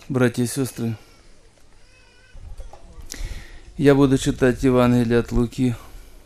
Братья и сестры, я буду читать Евангелие от Луки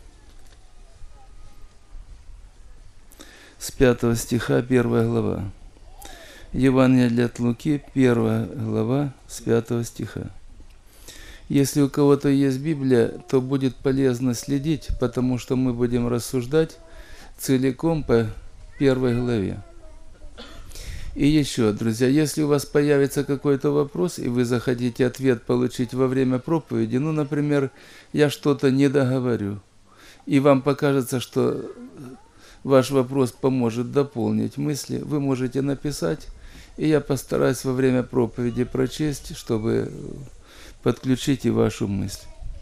с 5 стиха, 1 глава. Евангелие от Луки, 1 глава, с 5 стиха. Если у кого-то есть Библия, то будет полезно следить, потому что мы будем рассуждать целиком по 1 главе. И еще, друзья, если у вас появится какой-то вопрос, и вы захотите ответ получить во время проповеди, например, я что-то не договорю, и вам покажется, что ваш вопрос поможет дополнить мысли, вы можете написать, и я постараюсь во время проповеди прочесть, чтобы подключить и вашу мысль.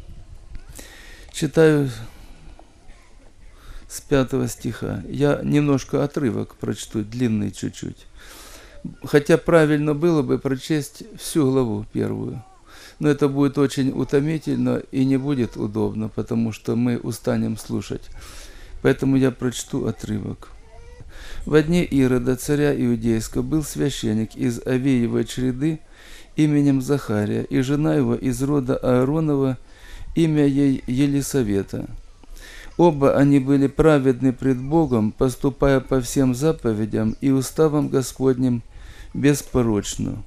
Читаю с 5 стиха. Я немножко отрывок прочту, длинный чуть-чуть. Хотя правильно было бы прочесть всю главу первую. Но это будет очень утомительно и не будет удобно, потому что мы устанем слушать. Поэтому я прочту отрывок. «Во дни Ирода, царя Иудейского, был священник из Авиевой чреды именем Захария, и жена его из рода Ааронова, имя ей Елисавета. Оба они были праведны пред Богом, поступая по всем заповедям и уставам Господним беспорочно.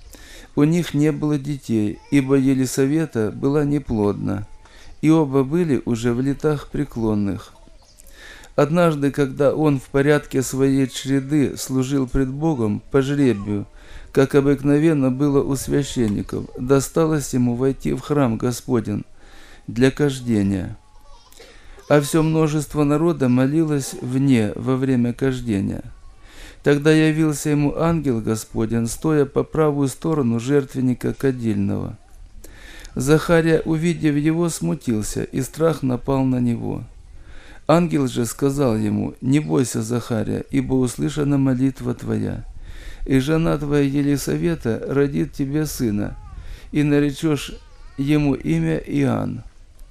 У них не было детей, ибо Елисавета была неплодна, и оба были уже в летах преклонных. Однажды, когда он в порядке своей чреды служил пред Богом по жребию, как обыкновенно было у священников, досталось ему войти в храм Господень для кождения. А все множество народа молилось вне во время кождения. Тогда явился ему ангел Господень, стоя по правую сторону жертвенника кадильного. Захария, увидев его, смутился, и страх напал на него. Ангел же сказал ему: «Не бойся, Захария, ибо услышана молитва твоя, и жена твоя Елисавета родит тебе сына, и наречешь ему имя Иоанн.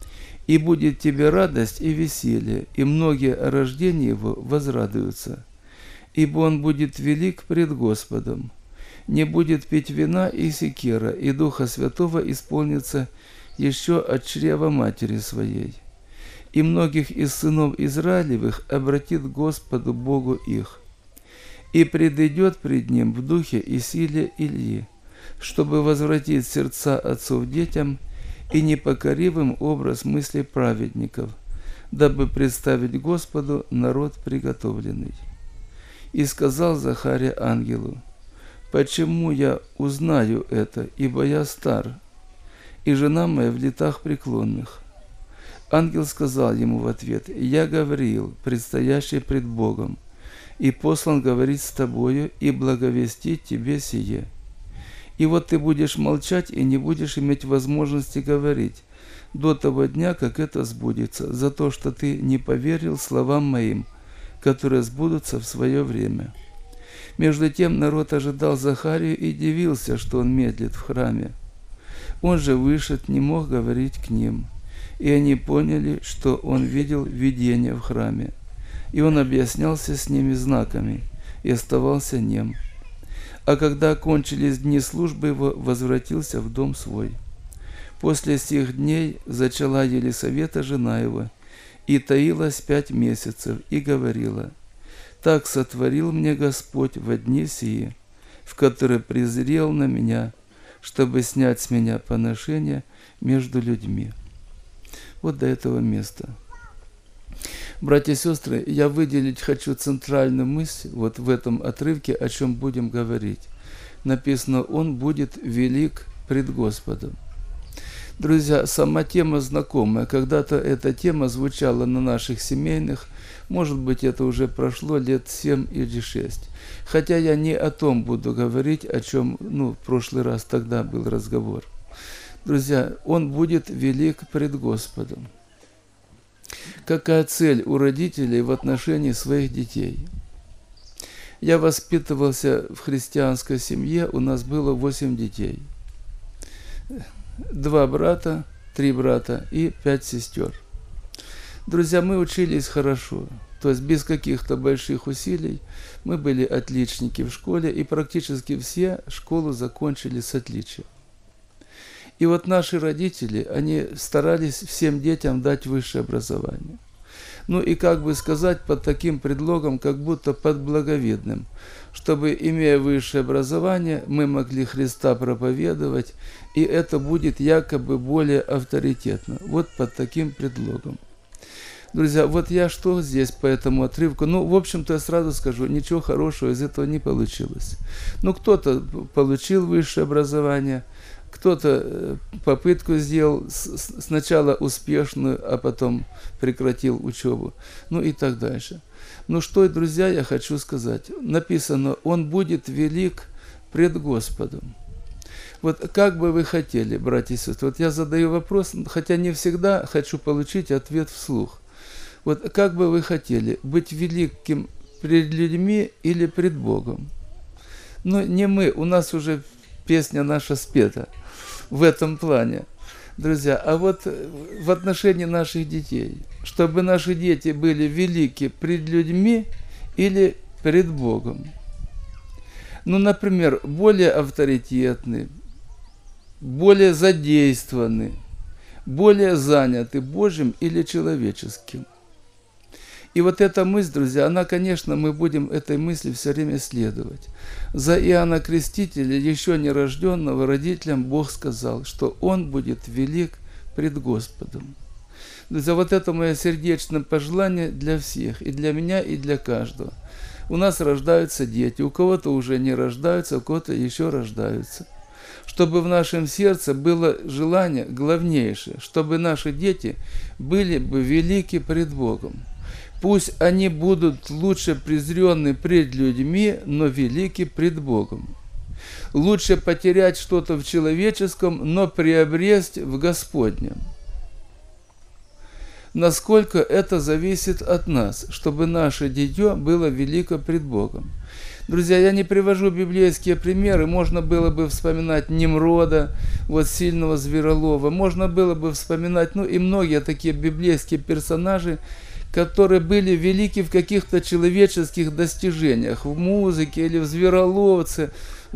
И будет тебе радость и веселье, и многие о рождении его возрадуются. Ибо он будет велик пред Господом, не будет пить вина и секера, и Духа Святого исполнится еще от чрева матери своей. И многих из сынов Израилевых обратит к Господу Богу их. И предыдет пред ним в духе и силе Илии, чтобы возвратить сердца отцов детям и непокоривым образ мыслей праведников, дабы представить Господу народ приготовленный. И сказал Захария ангелу: «Почему я узнаю это, ибо я стар, и жена моя в летах преклонных?» Ангел сказал ему в ответ: «Я Гавриил, предстоящий пред Богом, и послан говорить с тобою и благовестить тебе сие. И вот ты будешь молчать и не будешь иметь возможности говорить до того дня, как это сбудется, за то, что ты не поверил словам моим, которые сбудутся в свое время». Между тем народ ожидал Захарию и дивился, что он медлит в храме. Он же вышед, не мог говорить к ним, и они поняли, что он видел видение в храме. И он объяснялся с ними знаками и оставался нем. А когда окончились дни службы его, возвратился в дом свой. После сих дней зачала Елисавета, жена его, и таилась 5 месяцев, и говорила: «Так сотворил мне Господь во дни сии, в которые презрел на меня, чтобы снять с меня поношение между людьми». Вот до этого места. Братья и сестры, я выделить хочу центральную мысль вот в этом отрывке, о чем будем говорить. Написано: «Он будет велик пред Господом». Друзья, сама тема знакомая. Когда-то эта тема звучала на наших семейных, может быть, это уже прошло лет 7 или 6. Хотя я не о том буду говорить, о чем, в прошлый раз тогда был разговор. Друзья, он будет велик пред Господом. Какая цель у родителей в отношении своих детей? Я воспитывался в христианской семье, у нас было 8 детей. 2 брата, 3 брата и 5 сестер. Друзья, мы учились хорошо. То есть без каких-то больших усилий мы были отличники в школе, и практически все школу закончили с отличием. И вот наши родители, они старались всем детям дать высшее образование. Ну и как бы сказать, под таким предлогом, как будто под благовидным, чтобы, имея высшее образование, мы могли Христа проповедовать, и это будет якобы более авторитетно. Вот под таким предлогом. Друзья, вот я что здесь по этому отрывку? Ну, в общем-то, я сразу скажу, ничего хорошего из этого не получилось. Ну, кто-то получил высшее образование, кто-то попытку сделал, сначала успешную, а потом прекратил учебу, ну и так дальше. Ну что, друзья, я хочу сказать. Написано, он будет велик пред Господом. Вот как бы вы хотели, братья и сестры, вот я задаю вопрос, хотя не всегда хочу получить ответ вслух. Вот как бы вы хотели, быть великим пред людьми или пред Богом? Ну, не мы, у нас уже песня наша спета в этом плане. Друзья, а вот в отношении наших детей, чтобы наши дети были велики пред людьми или пред Богом. Ну, например, более авторитетны, более задействованы, более заняты Божьим или человеческим. И вот эта мысль, друзья, она, конечно, мы будем этой мысли все время следовать. За Иоанна Крестителя, еще нерожденного, родителям Бог сказал, что он будет велик пред Господом. Друзья, вот это мое сердечное пожелание для всех, и для меня, и для каждого. У нас рождаются дети, у кого-то уже не рождаются, у кого-то еще рождаются. Чтобы в нашем сердце было желание главнейшее, чтобы наши дети были бы велики пред Богом. Пусть они будут лучше презренны пред людьми, но велики пред Богом. Лучше потерять что-то в человеческом, но приобрести в Господнем. Насколько это зависит от нас, чтобы наше дитё было велико пред Богом. Друзья, я не привожу библейские примеры, можно было бы вспоминать Немрода, вот сильного зверолова, можно было бы вспоминать, ну и многие такие библейские персонажи, которые были велики в каких-то человеческих достижениях, в музыке или в звероловстве,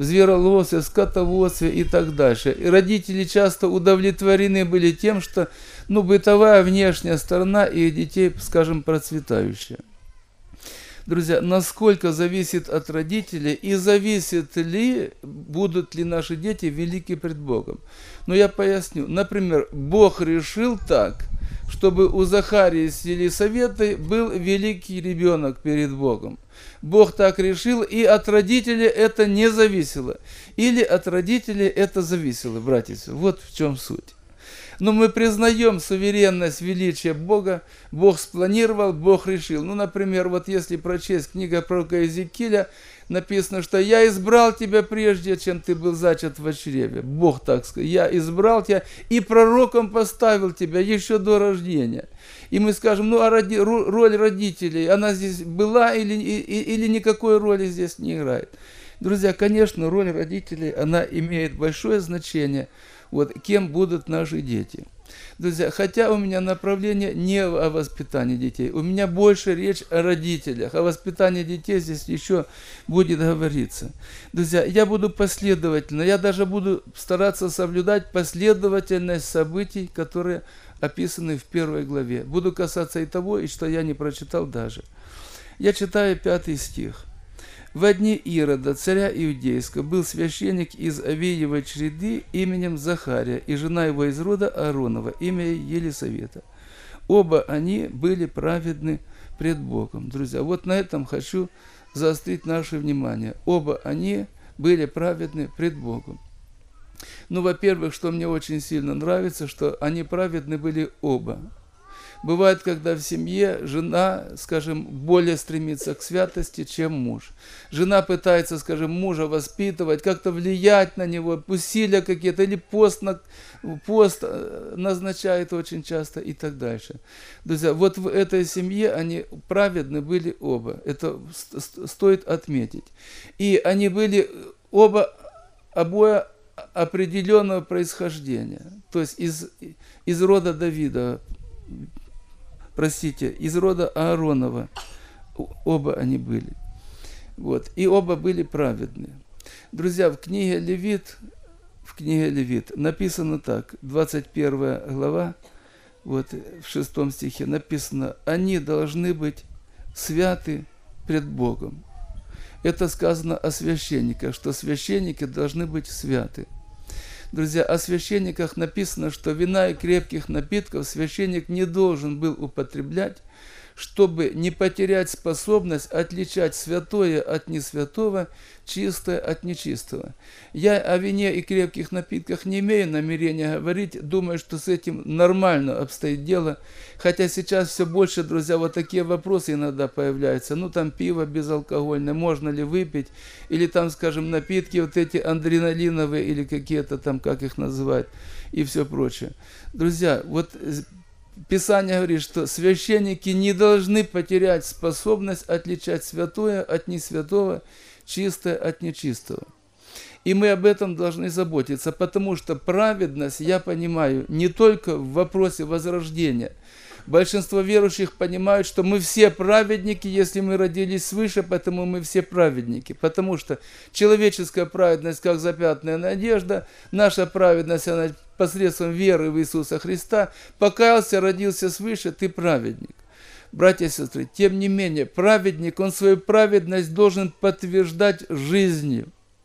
скотоводстве и так дальше. И родители часто удовлетворены были тем, что бытовая внешняя сторона их детей, скажем, процветающая. Друзья, насколько зависит от родителей и зависит ли, будут ли наши дети велики пред Богом. Но я поясню. Например, Бог решил так, чтобы у Захарии с Елисаветой был великий ребенок перед Богом. Бог так решил, и от родителей это не зависело. Или от родителей это зависело, братья. Вот в чем суть. Но мы признаем суверенность, величия Бога. Бог спланировал, Бог решил. Например, вот если прочесть книгу пророка Иезекииля, написано, что «Я избрал тебя прежде, чем ты был зачат в чреве». Бог так сказал. «Я избрал тебя и пророком поставил тебя еще до рождения». И мы скажем, роль родителей, она здесь была или никакой роли здесь не играет. Друзья, конечно, роль родителей, она имеет большое значение. Вот кем будут наши дети. Друзья, хотя у меня направление не о воспитании детей, у меня больше речь о родителях, о воспитании детей здесь еще будет говориться. Друзья, я буду последовательно, я даже буду стараться соблюдать последовательность событий, которые описаны в 1 главе. Буду касаться и того, и что я не прочитал даже. Я читаю 5 стих. «В дни Ирода, царя Иудейского, был священник из Авиевой чреды именем Захария, и жена его из рода Ааронова, имя Елисавета. Оба они были праведны пред Богом». Друзья, вот на этом хочу заострить наше внимание. Оба они были праведны пред Богом. Во-первых, что мне очень сильно нравится, что они праведны были оба. Бывает, когда в семье жена, скажем, более стремится к святости, чем муж. Жена пытается, скажем, мужа воспитывать, как-то влиять на него, усилия какие-то, или пост назначает очень часто и так дальше. Друзья, вот в этой семье они праведны были оба. Это стоит отметить. И они были обои определенного происхождения. То есть из рода Давида простите, из рода Ааронова. Оба они были. Вот. И оба были праведные. Друзья, в книге Левит написано так, 21 глава, вот в 6 стихе написано: «Они должны быть святы пред Богом». Это сказано о священниках, что священники должны быть святы. Друзья, о священниках написано, что вина и крепких напитков священник не должен был употреблять, чтобы не потерять способность отличать святое от несвятого, чистое от нечистого. Я о вине и крепких напитках не имею намерения говорить, думаю, что с этим нормально обстоит дело, хотя сейчас все больше, друзья, вот такие вопросы иногда появляются. Ну, там пиво безалкогольное, можно ли выпить, или там, скажем, напитки вот эти адреналиновые, или какие-то там, как их называют, и все прочее. Друзья, вот Писание говорит, что священники не должны потерять способность отличать святое от несвятого, чистое от нечистого. И мы об этом должны заботиться, потому что праведность, я понимаю, не только в вопросе возрождения. Большинство верующих понимают, что мы все праведники, если мы родились свыше, поэтому мы все праведники. Потому что человеческая праведность, как запятнанная надежда, наша праведность, она посредством веры в Иисуса Христа. Покаялся, родился свыше, ты праведник. Братья и сестры, тем не менее, праведник, он свою праведность должен подтверждать жизнью.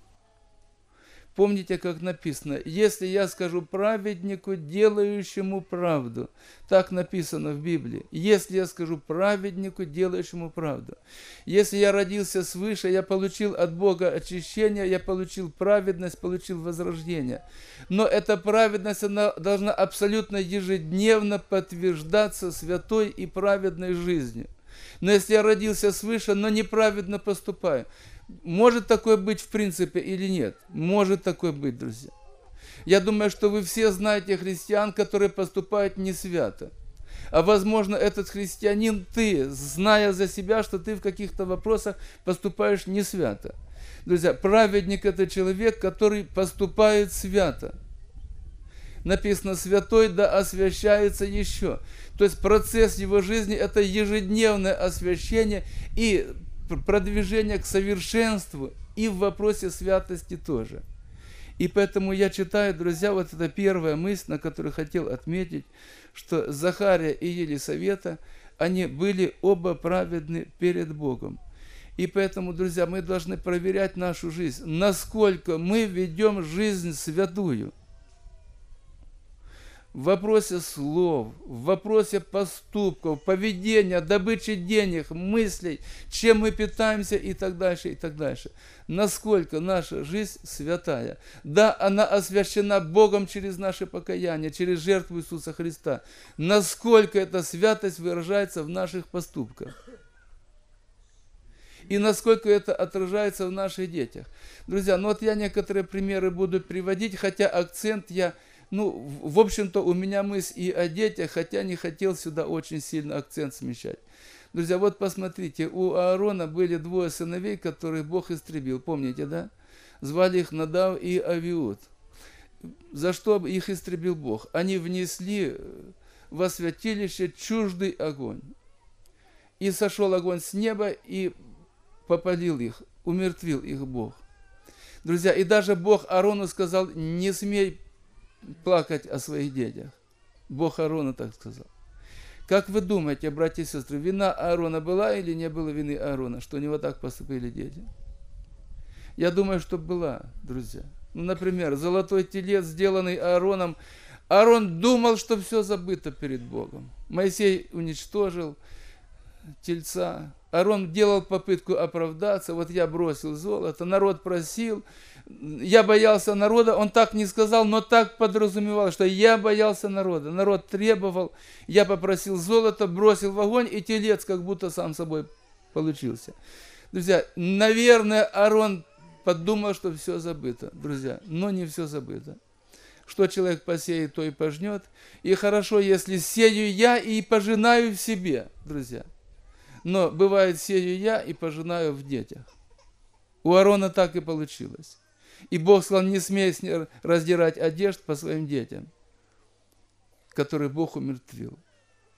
Помните, как написано: «Если я скажу праведнику, делающему правду». Так написано в Библии. Если я скажу праведнику, делающему правду. Если я родился свыше, я получил от Бога очищение, я получил праведность, получил возрождение. Но эта праведность, она должна абсолютно ежедневно подтверждаться святой и праведной жизнью. Но если я родился свыше, но неправедно поступаю, может такое быть в принципе или нет? Может такое быть, друзья. Я думаю, что вы все знаете христиан, которые поступают не свято. А возможно, этот христианин, ты, зная за себя, что ты в каких-то вопросах поступаешь не свято. Друзья, праведник – это человек, который поступает свято. Написано: «Святой да освящается еще». То есть процесс его жизни – это ежедневное освящение и продвижение к совершенству, и в вопросе святости тоже. И поэтому я читаю, друзья, вот это первая мысль, на которую хотел отметить, что Захария и Елисавета, они были оба праведны перед Богом. И поэтому, друзья, мы должны проверять нашу жизнь, насколько мы ведем жизнь святую. В вопросе слов, в вопросе поступков, поведения, добычи денег, мыслей, чем мы питаемся и так дальше, и так дальше. Насколько наша жизнь святая. Да, она освящена Богом через наше покаяние, через жертву Иисуса Христа. Насколько эта святость выражается в наших поступках. И насколько это отражается в наших детях. Друзья, ну вот я некоторые примеры буду приводить, хотя акцент я... в общем-то, у меня мысль и о детях, хотя не хотел сюда очень сильно акцент смещать. Друзья, вот посмотрите, у Аарона были двое сыновей, которых Бог истребил. Помните, да? Звали их Надав и Авиуд. За что их истребил Бог? Они внесли во святилище чуждый огонь. И сошел огонь с неба и попалил их, умертвил их Бог. Друзья, и даже Бог Аарону сказал: не смей плакать о своих детях. Бог Аарону так сказал. Как вы думаете, братья и сестры, вина Аарона была или не было вины Аарона, что у него так поступили дети? Я думаю, что была, друзья. Например, золотой телец, сделанный Аароном. Аарон думал, что все забыто перед Богом. Моисей уничтожил тельца. Аарон делал попытку оправдаться. Вот я бросил золото, народ просил. Я боялся народа, он так не сказал, но так подразумевал, что я боялся народа. Народ требовал, я попросил золото, бросил в огонь, и телец как будто сам собой получился. Друзья, наверное, Аарон подумал, что все забыто, друзья, но не все забыто. Что человек посеет, то и пожнет. И хорошо, если сею я и пожинаю в себе, друзья. Но бывает, сею я и пожинаю в детях. У Аарона так и получилось. И Бог сказал: не смей раздирать одежд по своим детям, которые Бог умертвил.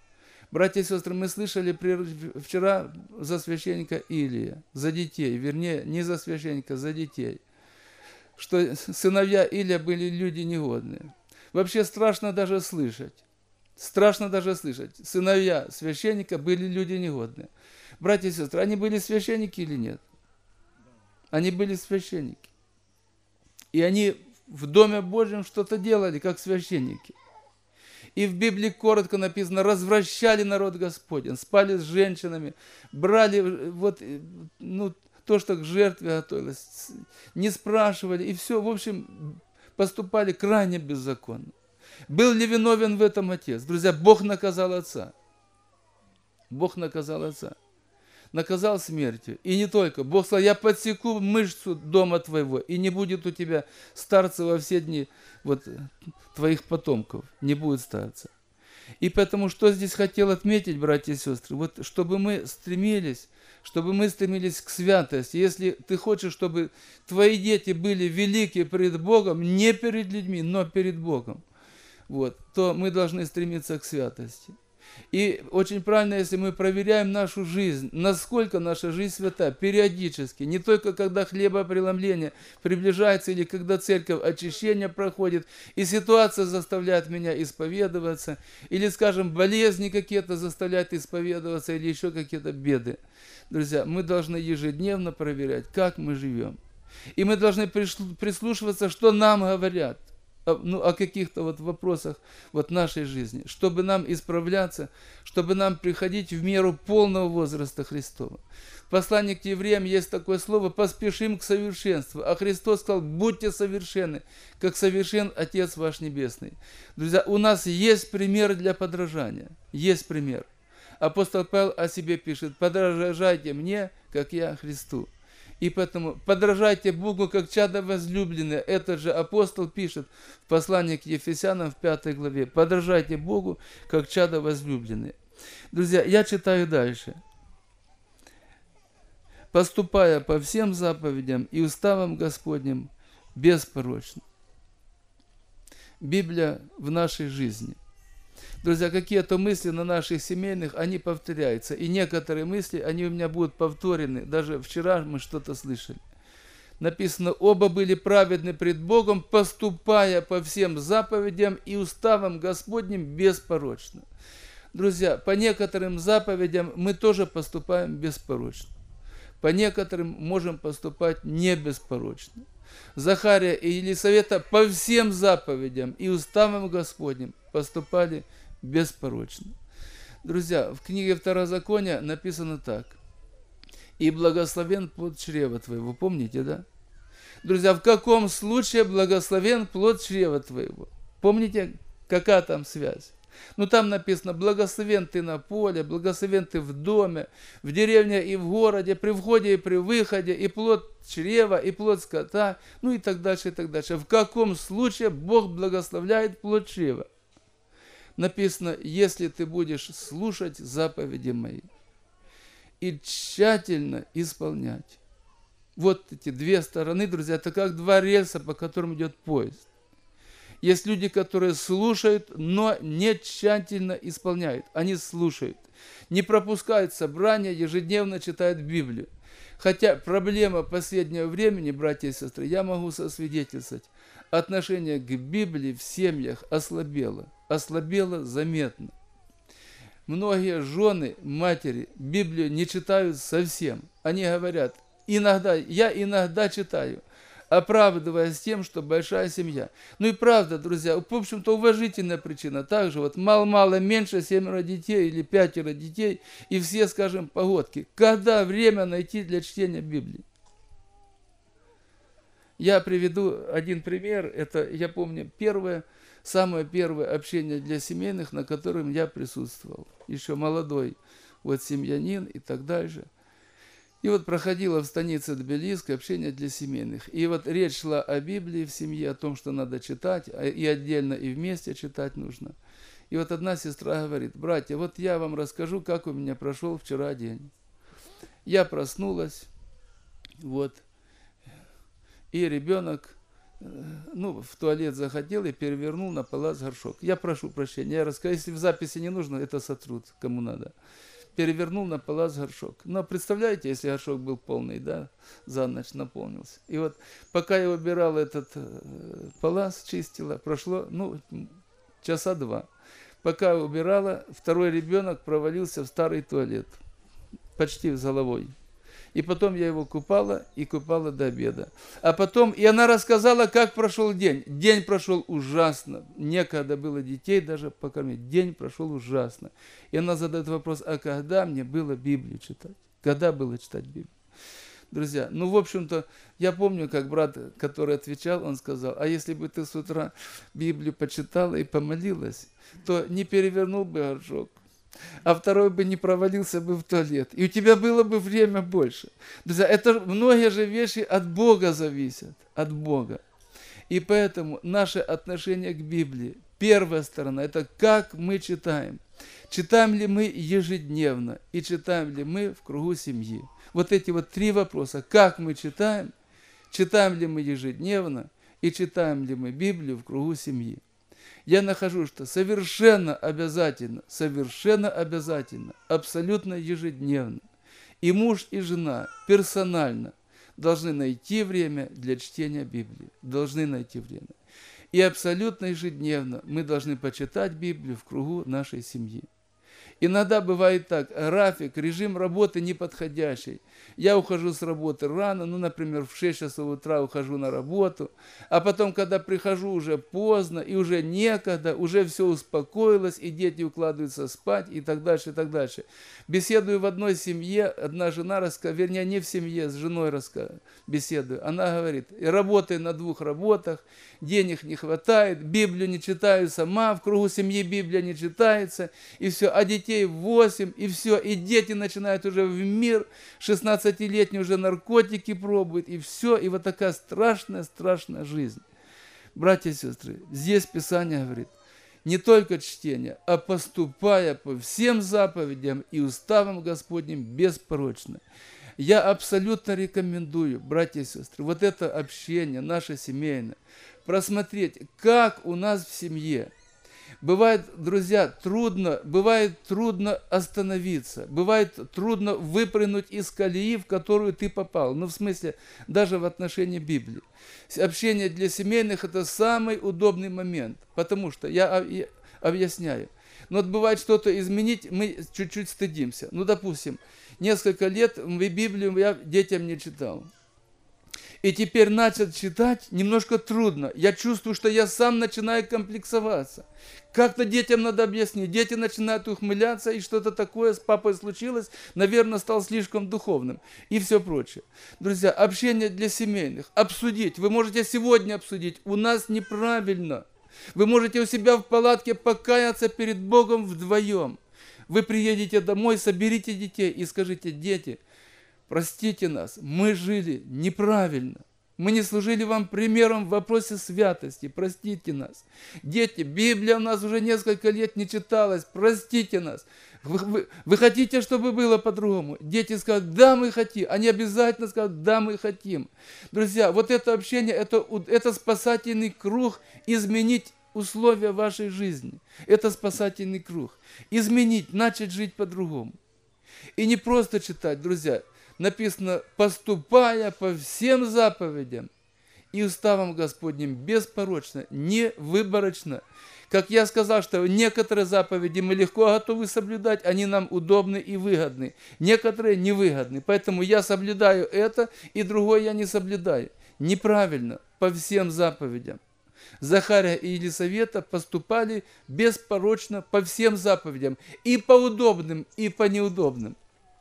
Братья и сестры, мы слышали вчера за священника Илия, за детей, вернее, не за священника, за детей, что сыновья Илия были люди негодные. Вообще страшно даже слышать. Страшно даже слышать. Сыновья священника были люди негодные. Братья и сестры, они были священники или нет? Они были священники. И они в Доме Божьем что-то делали, как священники. И в Библии коротко написано, развращали народ Господень, спали с женщинами, брали то, что к жертве готовилось, не спрашивали, и все, в общем, поступали крайне беззаконно. Был ли виновен в этом отец? Друзья, Бог наказал отца. Бог наказал отца. Наказал смертью. И не только. Бог сказал, я подсеку мышцу дома твоего, и не будет у тебя старца во все дни твоих потомков. Не будет старца. И поэтому, что здесь хотел отметить, братья и сестры, чтобы мы стремились к святости. Если ты хочешь, чтобы твои дети были велики перед Богом, не перед людьми, но перед Богом, то мы должны стремиться к святости. И очень правильно, если мы проверяем нашу жизнь, насколько наша жизнь свята, периодически, не только когда хлебопреломление приближается или когда церковь очищение проходит, и ситуация заставляет меня исповедоваться, или, скажем, болезни какие-то заставляют исповедоваться, или еще какие-то беды. Друзья, мы должны ежедневно проверять, как мы живем. И мы должны прислушиваться, что нам говорят. О каких-то вопросах нашей жизни, чтобы нам исправляться, чтобы нам приходить в меру полного возраста Христова. В послании к евреям есть такое слово «поспешим к совершенству», а Христос сказал «будьте совершенны, как совершен Отец ваш Небесный». Друзья, у нас есть пример для подражания, есть пример. Апостол Павел о себе пишет «подражайте мне, как я Христу». И поэтому подражайте Богу, как чадо возлюбленное. Этот же апостол пишет в послании к Ефесянам в 5 главе. Подражайте Богу, как чадо возлюбленное. Друзья, я читаю дальше. Поступая по всем заповедям и уставам Господним беспорочно. Библия в нашей жизни. Друзья, какие-то мысли на наших семейных, они повторяются. И некоторые мысли, они у меня будут повторены. Даже вчера мы что-то слышали. Написано, оба были праведны пред Богом, поступая по всем заповедям и уставам Господним беспорочно. Друзья, по некоторым заповедям мы тоже поступаем беспорочно. По некоторым можем поступать не беспорочно. Захария и Елисавета по всем заповедям и уставам Господним поступали беспорочно. Друзья, в книге Второзакония написано так. И благословен плод чрева твоего. Помните, да? Друзья, в каком случае благословен плод чрева твоего? Помните, какая там связь? Там написано, благословен ты на поле, благословен ты в доме, в деревне и в городе, при входе и при выходе, и плод чрева, и плод скота, и так дальше, и так дальше. В каком случае Бог благословляет плод чрева? Написано, если ты будешь слушать заповеди мои и тщательно исполнять. Эти две стороны, друзья, это как два рельса, по которым идет поезд. Есть люди, которые слушают, но не тщательно исполняют. Они слушают, не пропускают собрания, ежедневно читают Библию. Хотя проблема последнего времени, братья и сестры, я могу сосвидетельствовать, отношение к Библии в семьях ослабело. Ослабело заметно. Многие жены, матери Библию не читают совсем. Они говорят, я иногда читаю, оправдываясь тем, что большая семья. И правда, друзья, в общем-то уважительная причина. Также мало-мало меньше 7 детей или 5 детей, и все, скажем, погодки. Когда время найти для чтения Библии? Я приведу один пример. Это, я помню, самое первое общение для семейных, на котором я присутствовал. Еще молодой семьянин и так дальше. И проходило в станице Тбилисской общение для семейных. И речь шла о Библии в семье, о том, что надо читать, и отдельно, и вместе читать нужно. И одна сестра говорит, братья, я вам расскажу, как у меня прошел вчера день. Я проснулась, и ребенок ну, в туалет захотел и перевернул на палас горшок. Я прошу прощения, я расскажу, если в записи не нужно, это сотрут, кому надо. Перевернул на палас горшок. Но представляете, если горшок был полный, да, за ночь наполнился. И вот пока я убирал этот палас, чистила, прошло, ну, часа 2. Пока убирала, второй ребенок провалился в старый туалет, почти с головой. И потом я его купала, и купала до обеда. А потом, и она рассказала, как прошел день. День прошел ужасно. Некогда было детей даже покормить. День прошел ужасно. И она задает вопрос, а когда мне было Библию читать? Когда было читать Библию? Друзья, ну, в общем-то, я помню, как брат, который отвечал, он сказал, а если бы ты с утра Библию почитала и помолилась, то не перевернул бы горшок, а второй бы не провалился бы в туалет. И у тебя было бы время больше. Друзья, это многие же вещи от Бога зависят. От Бога. И поэтому наше отношение к Библии, первая сторона, это как мы читаем. Читаем ли мы ежедневно и читаем ли мы в кругу семьи. Вот эти вот 3 вопроса. Как мы читаем ли мы ежедневно и читаем ли мы Библию в кругу семьи. Я нахожу, что совершенно обязательно, абсолютно ежедневно, и муж, и жена персонально должны найти время для чтения Библии. Должны найти время. И абсолютно ежедневно мы должны почитать Библию в кругу нашей семьи. Иногда бывает так, график, режим работы неподходящий. Я ухожу с работы рано, ну, например, в 6 часов утра ухожу на работу, а потом, когда прихожу, уже поздно, и уже некогда, уже все успокоилось, и дети укладываются спать, и так дальше, и так дальше. Беседую в одной семье, одна жена, вернее, не в семье, с женой беседую. Она говорит, работаю на 2 работах, денег не хватает, Библию не читаю сама, в кругу семьи Библия не читается, и все, а детей 8, и все, и дети начинают уже в мир, 16-летние уже наркотики пробуют, и все, и вот такая страшная жизнь. Братья и сестры, здесь Писание говорит, не только чтение, а поступая по всем заповедям и уставам Господним беспорочно. Я абсолютно рекомендую, братья и сестры, вот это общение наше семейное, просмотреть, как у нас в семье. Бывает, друзья, бывает трудно остановиться, бывает трудно выпрыгнуть из колеи, в которую ты попал. Ну, в смысле, даже в отношении Библии. Общение для семейных – это самый удобный момент, потому что, я объясняю, но вот бывает что-то изменить, мы чуть-чуть стыдимся. Ну, допустим, несколько лет Библию я детям не читал. И теперь начать читать немножко трудно. Я чувствую, что я сам начинаю комплексоваться. Как-то детям надо объяснить. Дети начинают ухмыляться, и что-то такое с папой случилось. Наверное, стал слишком духовным. И все прочее. Друзья, общение для семейных. Обсудить. Вы можете сегодня обсудить. У нас неправильно. Вы можете у себя в палатке покаяться перед Богом вдвоем. Вы приедете домой, соберите детей и скажите, дети, простите нас, мы жили неправильно. Мы не служили вам примером в вопросе святости. Простите нас. Дети, Библия у нас уже несколько лет не читалась. Простите нас. Вы хотите, чтобы было по-другому? Дети скажут, да, мы хотим. Они обязательно скажут, да, мы хотим. Друзья, вот это общение, это спасательный круг изменить условия вашей жизни. Это спасательный круг. Изменить, начать жить по-другому. И не просто читать, друзья. Написано, поступая по всем заповедям и уставам Господним беспорочно, не выборочно. Как я сказал, что некоторые заповеди мы легко готовы соблюдать, они нам удобны и выгодны. Некоторые невыгодны. Поэтому я соблюдаю это, и другое я не соблюдаю. Неправильно, по всем заповедям. Захария и Елисавета поступали беспорочно по всем заповедям. И по удобным, и по неудобным.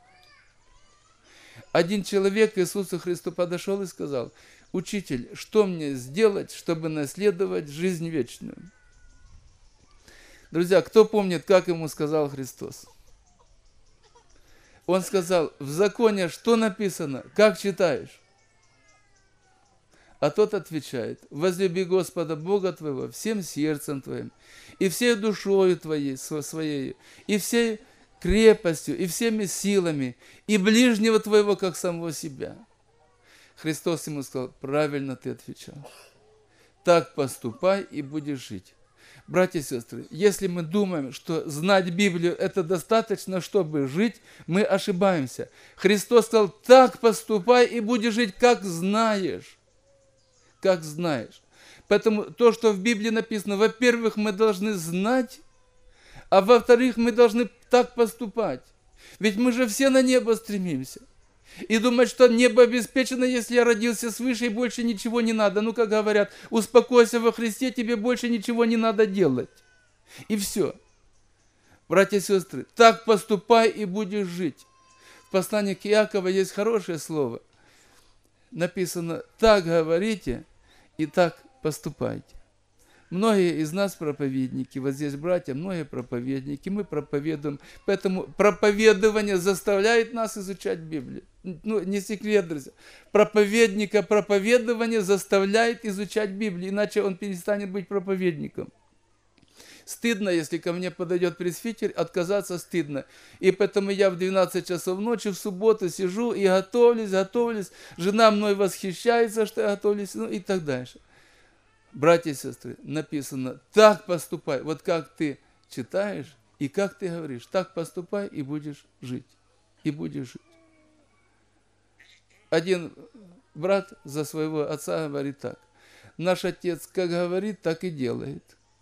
Один человек к Иисусу Христу подошел и сказал, «Учитель, что мне сделать, чтобы наследовать жизнь вечную?» Друзья, кто помнит, как ему сказал Христос? Он сказал, в законе что написано, как читаешь? А тот отвечает, возлюби Господа Бога твоего всем сердцем твоим, и всей душою твоей, своей, и всей крепостью, и всеми силами, и ближнего твоего, как самого себя. Христос ему сказал, правильно ты отвечал. так поступай и будешь жить. Братья и сестры, если мы думаем, что знать Библию это достаточно, чтобы жить, мы ошибаемся. Христос сказал, так поступай и будешь жить, как знаешь. Как знаешь. Поэтому то, что в Библии написано, во-первых, мы должны знать, а во-вторых, мы должны так поступать. Ведь мы же все на небо стремимся. И думать, что небо обеспечено, если я родился свыше и больше ничего не надо. Ну, как говорят, успокойся во Христе, тебе больше ничего не надо делать. И все. Братья и сестры, так поступай и будешь жить. В послании к Иакова есть хорошее слово. Написано, так говорите и так поступайте. Многие из нас проповедники, вот здесь братья, многие проповедники, мы проповедуем, поэтому проповедование заставляет нас изучать Библию. Ну, не секрет, друзья. Проповедника проповедование заставляет изучать Библию, иначе он перестанет быть проповедником. Стыдно, если ко мне подойдет пресвитер, отказаться стыдно. И поэтому я в 12 часов ночи в субботу сижу и готовлюсь. Жена мной восхищается, что я готовлюсь, ну и так дальше. Братья и сестры, написано, так поступай, вот как ты читаешь и как ты говоришь, так поступай и будешь жить, и будешь жить. Один брат за своего отца говорит так, наш отец как говорит, так и делает.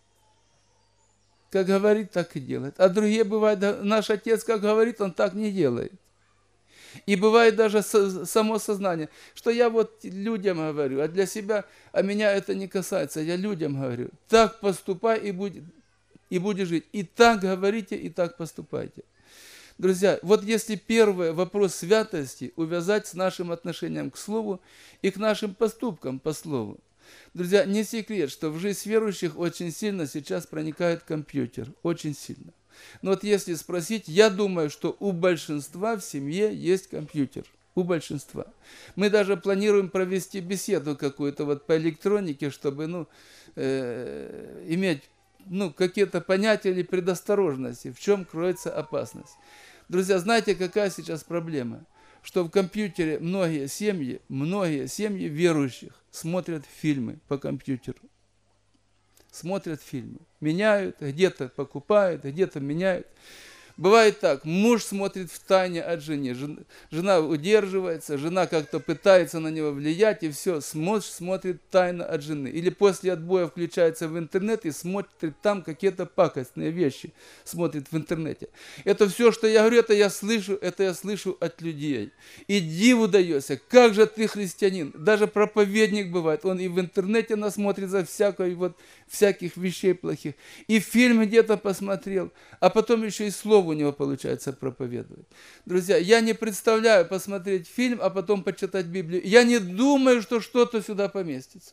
Как говорит, так и делает. А другие бывают, наш отец как говорит, он так не делает. И бывает даже само сознание, что я вот людям говорю, а для себя, а меня это не касается, я людям говорю. Так поступай и будешь жить. И так говорите, и так поступайте. Друзья, вот если первый вопрос святости увязать с нашим отношением к Слову и к нашим поступкам по Слову. Друзья, не секрет, что в жизнь верующих очень сильно сейчас проникает компьютер. Очень сильно. Но вот если спросить, я думаю, что у большинства в семье есть компьютер. У большинства. Мы даже планируем провести беседу какую-то вот по электронике, чтобы иметь какие-то понятия или предосторожности, в чем кроется опасность. Друзья, знаете, какая сейчас проблема? Что в компьютере многие семьи верующих смотрят фильмы по компьютеру. Смотрят фильмы, меняют, где-то покупают, где-то меняют. Бывает так, муж смотрит в тайне от жены, жена удерживается, жена как-то пытается на него влиять, и все, муж смотрит тайно от жены. Или после отбоя включается в интернет и смотрит там какие-то пакостные вещи, смотрит в интернете. Это все, что я говорю, это я слышу от людей. И диву даешься, как же ты христианин, даже проповедник бывает, он и в интернете насмотрит за всяких вещей плохих, и фильм где-то посмотрел, а потом еще и слово у него получается проповедовать. Друзья, я не представляю посмотреть фильм, а потом почитать Библию. Я не думаю, что что-то сюда поместится.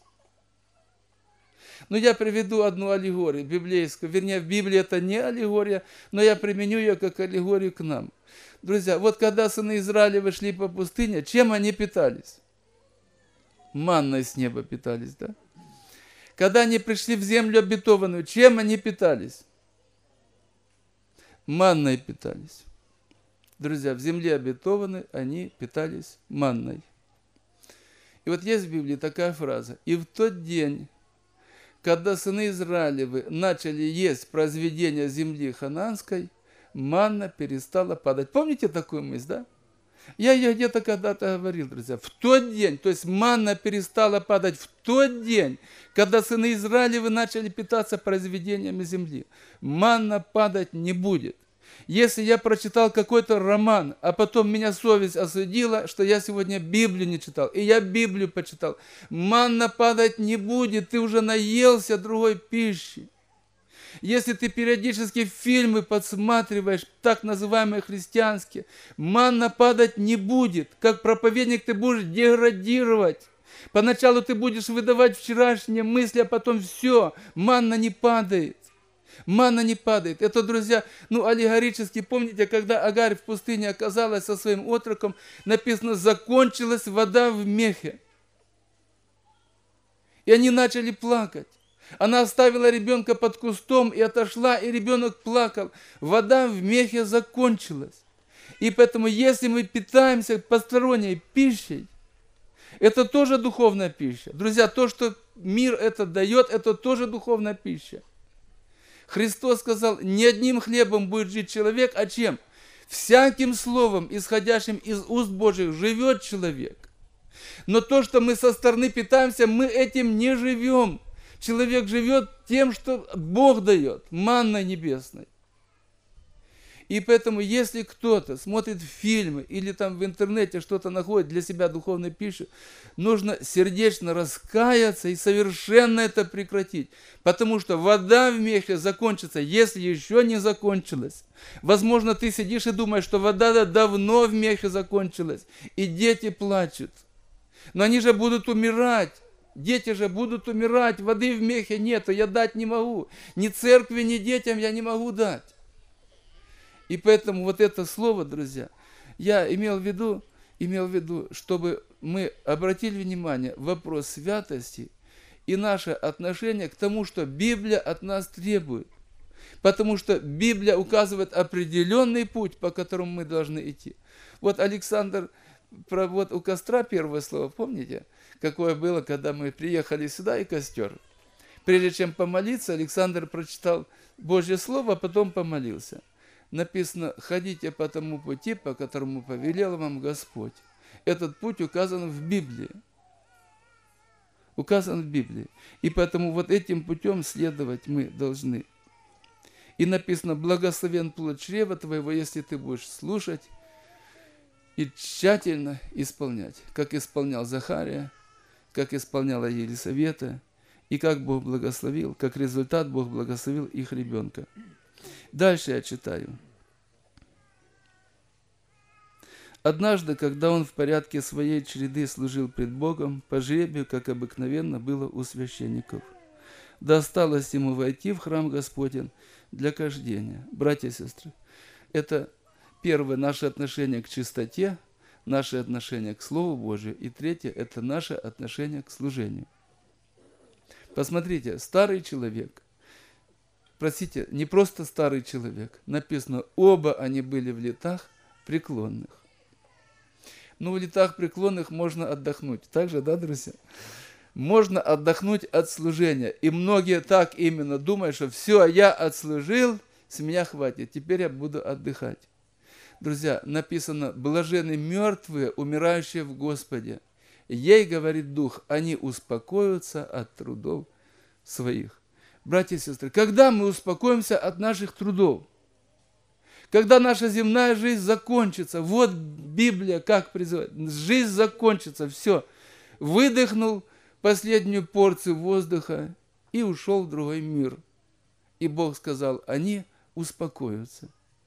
Но я приведу одну аллегорию библейскую. Вернее, в Библии это не аллегория, но я применю ее как аллегорию к нам. Друзья, вот когда сыны Израилевы шли по пустыне, чем они питались? Манной с неба питались, да? Когда они пришли в землю обетованную, чем они питались? Манной питались. Друзья, в земле обетованной они питались манной. И вот есть в Библии такая фраза. И в тот день, когда сыны Израилевы начали есть произведения земли ханаанской, манна перестала падать. Помните такую мысль, да? Я ее где-то когда-то говорил, друзья. В тот день, то есть манна перестала падать в тот день, когда сыны Израилевы начали питаться произведениями земли. Манна падать не будет. Если я прочитал какой-то роман, а потом меня совесть осудила, что я сегодня Библию не читал, и я Библию почитал, манна падать не будет, ты уже наелся другой пищи. Если ты периодически фильмы подсматриваешь, так называемые христианские, манна падать не будет. Как проповедник ты будешь деградировать. Поначалу ты будешь выдавать вчерашние мысли, а потом все, манна не падает. Манна не падает. Это, друзья, аллегорически, помните, когда Агарь в пустыне оказалась со своим отроком, написано, закончилась вода в мехе. И они начали плакать. Она оставила ребенка под кустом и отошла, и ребенок плакал. Вода в мехе закончилась. И поэтому, если мы питаемся посторонней пищей, Это тоже духовная пища. Друзья, то, что мир это дает, это тоже духовная пища. Христос сказал, не одним хлебом будет жить человек, а чем? Всяким словом, исходящим из уст Божьих, живет человек. Но то, что мы со стороны питаемся, мы этим не живем. Человек живет тем, что Бог дает, манной небесной. И поэтому, если кто-то смотрит фильмы или там в интернете что-то находит для себя духовной пищу, нужно сердечно раскаяться и совершенно это прекратить. Потому что вода в мехе закончится, если еще не закончилась. Возможно, ты сидишь и думаешь, что вода давно в мехе закончилась, и дети плачут. Но они же будут умирать. Дети же будут умирать, воды в мехе нету, я дать не могу. Ни церкви, ни детям я не могу дать. И поэтому вот это слово, друзья, я имел в виду, чтобы мы обратили внимание в вопрос святости и наше отношение к тому, что Библия от нас требует. Потому что Библия указывает определенный путь, по которому мы должны идти. Вот Александр, вот у костра первое слово, помните, какое было, когда мы приехали сюда и костер. Прежде чем помолиться, Александр прочитал Божье слово, а потом помолился. Написано, ходите по тому пути, по которому повелел вам Господь. Этот путь указан в Библии. Указан в Библии. И поэтому вот этим путем следовать мы должны. И написано, благословен плод чрева твоего, если ты будешь слушать и тщательно исполнять, как исполнял Захария, как исполняла Елисавета, и как Бог благословил, как результат Бог благословил их ребенка. Дальше я читаю. Однажды, когда он в порядке своей череды служил пред Богом, по жребию, как обыкновенно было у священников, досталось ему войти в храм Господень для кождения. Братья и сестры, это первое наше отношение к чистоте, наше отношение к Слову Божию, и третье – это наше отношение к служению. Посмотрите, старый человек, простите, не просто старый человек, написано, оба они были в летах преклонных. Ну, в летах преклонных можно отдохнуть. Так же, да, друзья? Можно отдохнуть от служения. И многие так именно думают, что все, я отслужил, с меня хватит, теперь я буду отдыхать. Друзья, написано, блаженны мертвые, умирающие в Господе. Ей, говорит Дух, они успокоятся от трудов своих. Братья и сестры, когда мы успокоимся от наших трудов? Когда наша земная жизнь закончится, вот Библия как призывает, жизнь закончится, все, выдохнул последнюю порцию воздуха и ушел в другой мир. И Бог сказал, они успокоятся.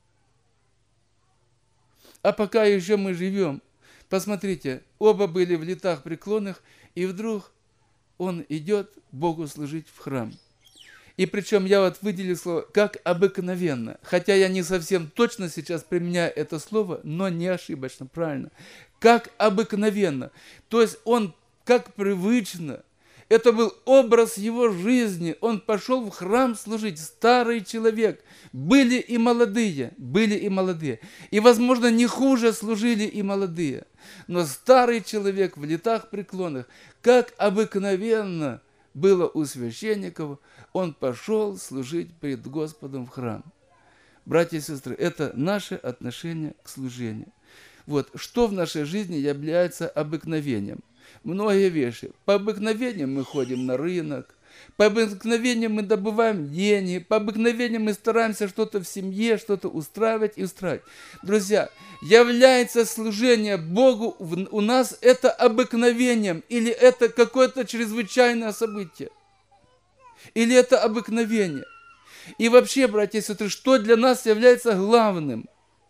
А пока еще мы живем, посмотрите, оба были в летах преклонных, и вдруг он идет Богу служить в храм. И причем я вот выделил слово «как обыкновенно». Хотя я не совсем точно сейчас применяю это слово, но не ошибочно, правильно. Как обыкновенно. То есть он как привычно. Это был образ его жизни. Он пошел в храм служить. Старый человек. Были и молодые. И, возможно, не хуже служили и молодые. Но старый человек в летах преклонных, как обыкновенно было у священников, он пошел служить перед Господом в храм. Братья и сестры, это наше отношение к служению. Вот, что в нашей жизни является обыкновением? Многие вещи. По обыкновениям мы ходим на рынок, по обыкновениям мы добываем деньги, по обыкновениям мы стараемся что-то в семье, что-то устраивать и устраивать. Друзья, является служение Богу у нас это обыкновением, или это какое-то чрезвычайное событие, или это обыкновение. И вообще, братья и сестры, что для нас является главным?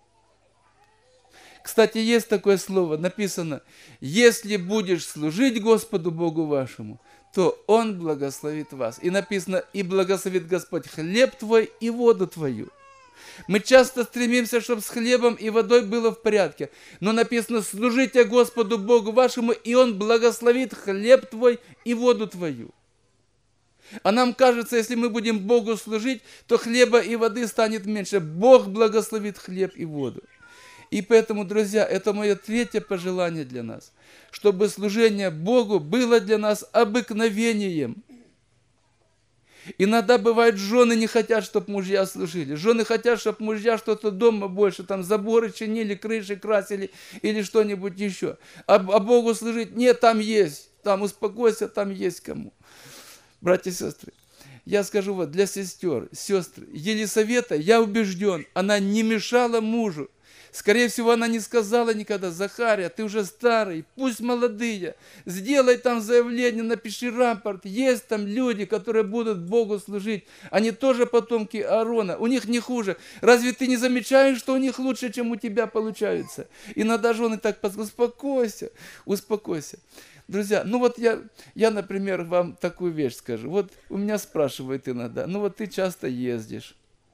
Кстати, есть такое слово, написано, если будешь служить Господу Богу вашему, то Он благословит вас. И написано, и благословит Господь хлеб твой и воду твою. Мы часто стремимся, чтобы с хлебом и водой было в порядке. Но написано, служите Господу Богу вашему, и Он благословит хлеб твой и воду твою. А нам кажется, если мы будем Богу служить, то хлеба и воды станет меньше. Бог благословит хлеб и воду. И поэтому, друзья, это мое третье пожелание для нас, чтобы служение Богу было для нас обыкновением. Иногда бывает, жены не хотят, чтобы мужья служили. Жены хотят, чтобы мужья что-то дома больше, там заборы чинили, крыши красили или что-нибудь еще. А Богу служить, нет, там есть, там успокойся, там есть кому. Братья и сестры, я скажу вот для сестер, сестры, Елисавета, я убежден, она не мешала мужу. Скорее всего, она не сказала никогда: Захария, ты уже старый, пусть молодые, сделай там заявление, напиши рапорт. Есть там люди, которые будут Богу служить. Они тоже потомки Аарона, у них не хуже. Разве ты не замечаешь, что у них лучше, чем у тебя получается? Иногда жены так успокойся, успокойся. Друзья, ну вот я, например, вам такую вещь скажу. Вот у меня спрашивают иногда, ну вот ты часто ездишь.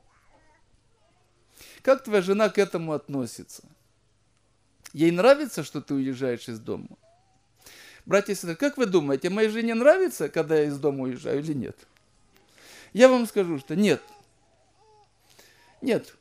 Как твоя жена к этому относится? Ей нравится, что ты уезжаешь из дома? Братья и сестры, как вы думаете, моей жене нравится, когда я из дома уезжаю или нет? Я вам скажу, что нет. Нет.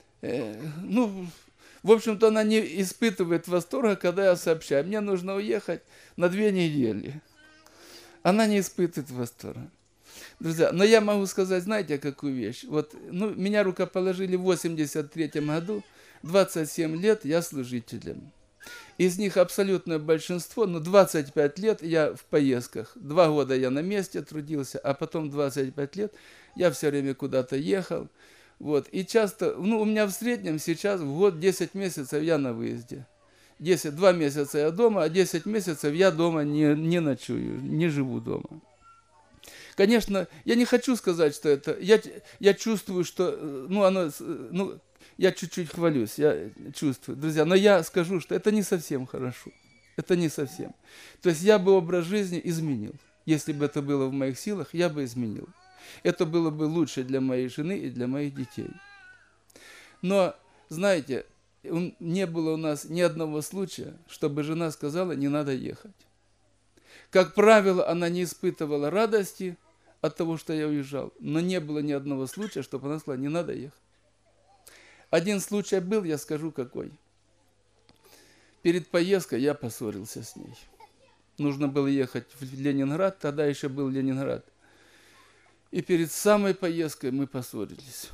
В общем-то, она не испытывает восторга, когда я сообщаю: мне нужно уехать на 2 недели. Она не испытывает восторга. Друзья, но я могу сказать, знаете, какую вещь? Вот, меня рукоположили в 83-м году, 27 лет я служителем. Из них абсолютное большинство, 25 лет я в поездках. 2 года я на месте трудился, а потом 25 лет я все время куда-то ехал. Вот, и часто, у меня в среднем сейчас в год 10 месяцев я на выезде. 2 месяца я дома, а 10 месяцев я дома не ночую, не живу дома. Конечно, я не хочу сказать, что это... Я чувствую, что... я чуть-чуть хвалюсь, я чувствую, друзья. Но я скажу, что это не совсем хорошо. Это не совсем. То есть я бы образ жизни изменил. Если бы это было в моих силах, я бы изменил. Это было бы лучше для моей жены и для моих детей. Но, знаете, не было у нас ни одного случая, чтобы жена сказала: не надо ехать. Как правило, она не испытывала радости от того, что я уезжал. Но не было ни одного случая, чтобы она сказала: не надо ехать. Один случай был, я скажу какой. Перед поездкой я поссорился с ней. Нужно было ехать в Ленинград, тогда еще был Ленинград. И перед самой поездкой мы поссорились.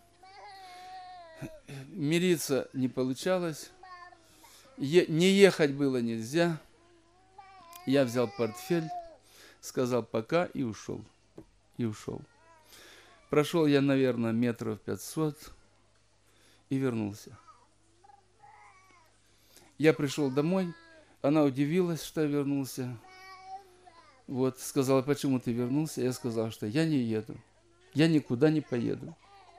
Мириться не получалось. Не ехать было нельзя. Я взял портфель, сказал пока и ушел. Прошел я, наверное, 500 метров и вернулся. Я пришел домой, она удивилась, что я вернулся. Вот, сказала: почему ты вернулся? Я сказал, что я не еду, я никуда не поеду.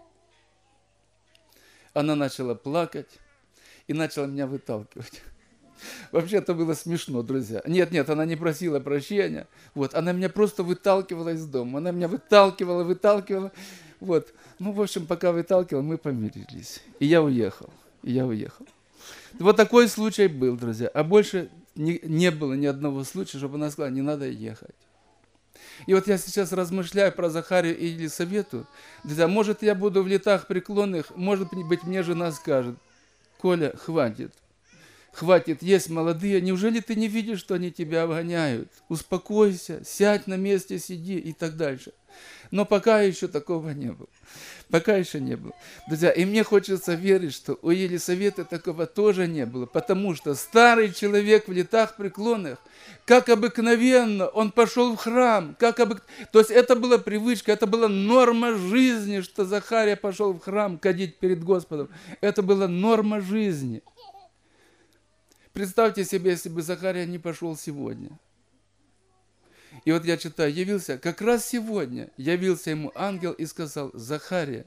Она начала плакать и начала меня выталкивать. Вообще это было смешно, друзья. Нет, она не просила прощения. Вот, она меня просто выталкивала из дома. Она меня выталкивала. Вот. В общем, пока выталкивала, мы помирились. И я уехал. Вот такой случай был, друзья. А больше не было ни одного случая, чтобы она сказала: не надо ехать. И вот я сейчас размышляю про Захарию и Елисавету. Друзья, может, я буду в летах преклонных, может быть, мне жена скажет: Коля, хватит, есть молодые, неужели ты не видишь, что они тебя обгоняют? Успокойся, сядь на месте, сиди и так дальше. Но пока еще такого не было. Пока еще не было. Друзья, и мне хочется верить, что у Елисаветы такого тоже не было, потому что старый человек в летах преклонных, как обыкновенно, он пошел в храм. То есть это была привычка, это была норма жизни, что Захария пошел в храм кадить перед Господом. Это была норма жизни. Представьте себе, если бы Захария не пошел сегодня. И вот я читаю, как раз сегодня явился ему ангел и сказал: Захария,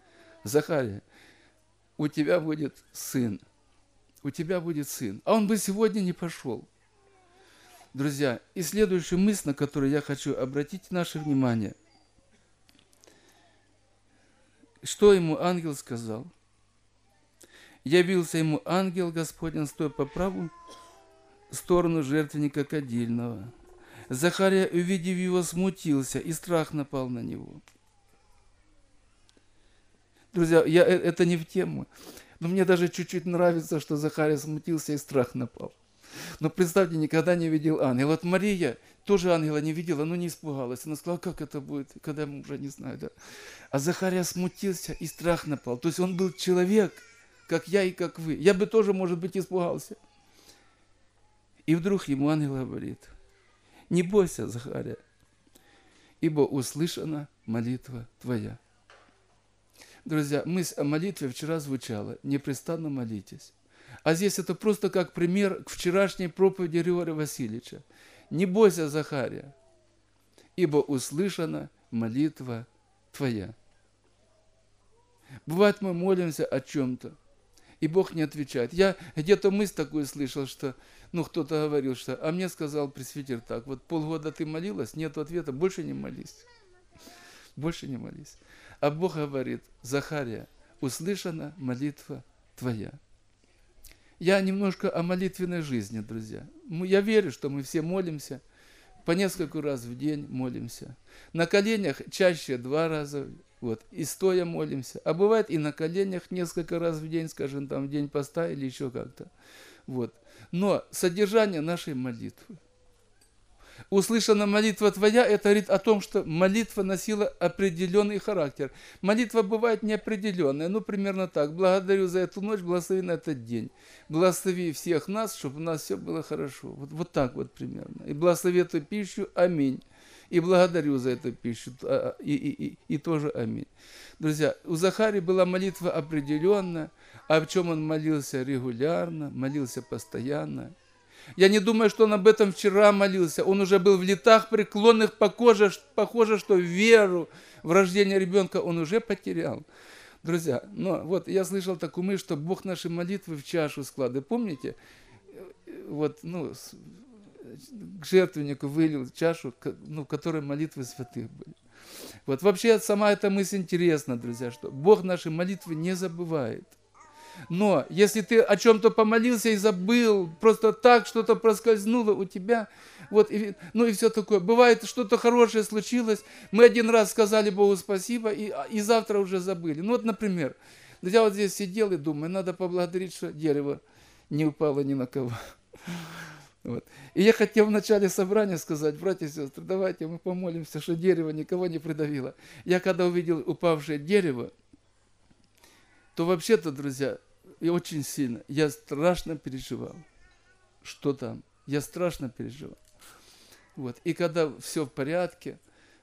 у тебя будет сын. А он бы сегодня не пошел. Друзья, и следующую мысль, на которую я хочу обратить наше внимание. Что ему ангел сказал? Явился ему ангел Господень, стоя по правую сторону жертвенника кадильного. Захария, увидев его, смутился, и страх напал на него. Друзья, это не в тему. Но мне даже чуть-чуть нравится, что Захария смутился и страх напал. Но представьте, никогда не видел ангела. Вот Мария тоже ангела не видела, но не испугалась. Она сказала, как это будет, когда я мужа не знаю. Да? А Захария смутился и страх напал. То есть он был человек, как я и как вы. Я бы тоже, может быть, испугался. И вдруг ему ангел говорит, не бойся, Захария, ибо услышана молитва твоя. Друзья, мысль о молитве вчера звучала, непрестанно молитесь. А здесь это просто как пример к вчерашней проповеди Григория Васильевича. Не бойся, Захария, ибо услышана молитва твоя. Бывает, мы молимся о чем-то, и Бог не отвечает. Я где-то мысль такую слышал, что, кто-то говорил, что, а мне сказал пресвитер так, вот полгода ты молилась, нет ответа, больше не молись. Больше не молись. А Бог говорит, Захария, услышана молитва твоя. Я немножко о молитвенной жизни, друзья. Я верю, что мы все молимся, по несколько раз в день молимся. На коленях чаще 2 раза, и стоя молимся. А бывает и на коленях несколько раз в день, скажем, в день поста или еще как-то. Но содержание нашей молитвы. Услышана молитва твоя, это говорит о том, что молитва носила определенный характер. Молитва бывает неопределенная, примерно так. Благодарю за эту ночь, благослови на этот день. Благослови всех нас, чтобы у нас все было хорошо. Вот так примерно. И благослови эту пищу, аминь. И благодарю за эту пищу, и тоже аминь. Друзья, у Захарии была молитва определенная, о чем он молился регулярно, молился постоянно. Я не думаю, что он об этом вчера молился. Он уже был в летах преклонных, похоже, что веру в рождение ребенка он уже потерял. Друзья, я слышал такую мысль, что Бог наши молитвы в чашу складывает. Помните, к жертвеннику вылил чашу, в которой молитвы святых были. Вообще сама эта мысль интересна, друзья, что Бог наши молитвы не забывает. Но если ты о чем-то помолился и забыл, просто так что-то проскользнуло у тебя, и все такое. Бывает, что-то хорошее случилось, мы один раз сказали Богу спасибо, и завтра уже забыли. Например, я здесь сидел и думаю, надо поблагодарить, что дерево не упало ни на кого. И я хотел в начале собрания сказать, братья и сестры, давайте мы помолимся, что дерево никого не придавило. Я когда увидел упавшее дерево, то вообще-то, друзья, и очень сильно, я страшно переживал. Что там? Я страшно переживал. И когда все в порядке,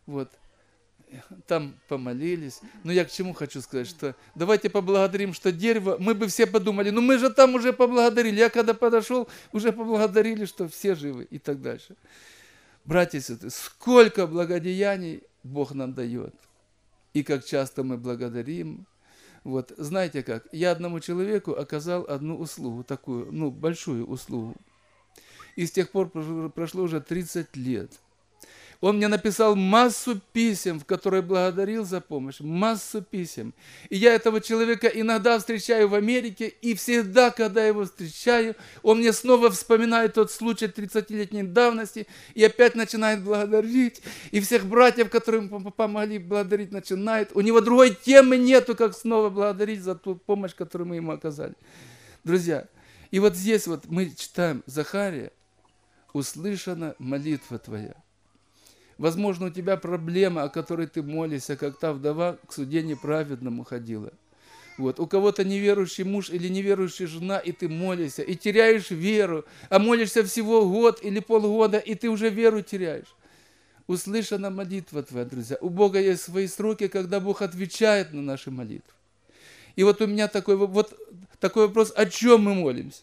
там помолились. Но я к чему хочу сказать, что давайте поблагодарим, что дерево, мы бы все подумали, мы же там уже поблагодарили. Я когда подошел, уже поблагодарили, что все живы и так дальше. Братья и сестры, сколько благодеяний Бог нам дает. И как часто мы благодарим. Знаете как, я одному человеку оказал одну услугу, такую, большую услугу. И с тех пор прошло уже 30 лет. Он мне написал массу писем, в которых благодарил за помощь, массу писем. И я этого человека иногда встречаю в Америке, и всегда, когда я его встречаю, он мне снова вспоминает тот случай 30-летней давности, и опять начинает благодарить. И всех братьев, которым помогли, благодарить начинает. У него другой темы нету, как снова благодарить за ту помощь, которую мы ему оказали. Друзья, и здесь мы читаем, Захария, услышана молитва твоя. Возможно, у тебя проблема, о которой ты молишься, как та вдова к суде неправедному ходила. У кого-то неверующий муж или неверующая жена, и ты молишься, и теряешь веру, а молишься всего год или полгода, и ты уже веру теряешь. Услышана молитва твоя, друзья. У Бога есть свои сроки, когда Бог отвечает на наши молитвы. И у меня такой вопрос, о чем мы молимся?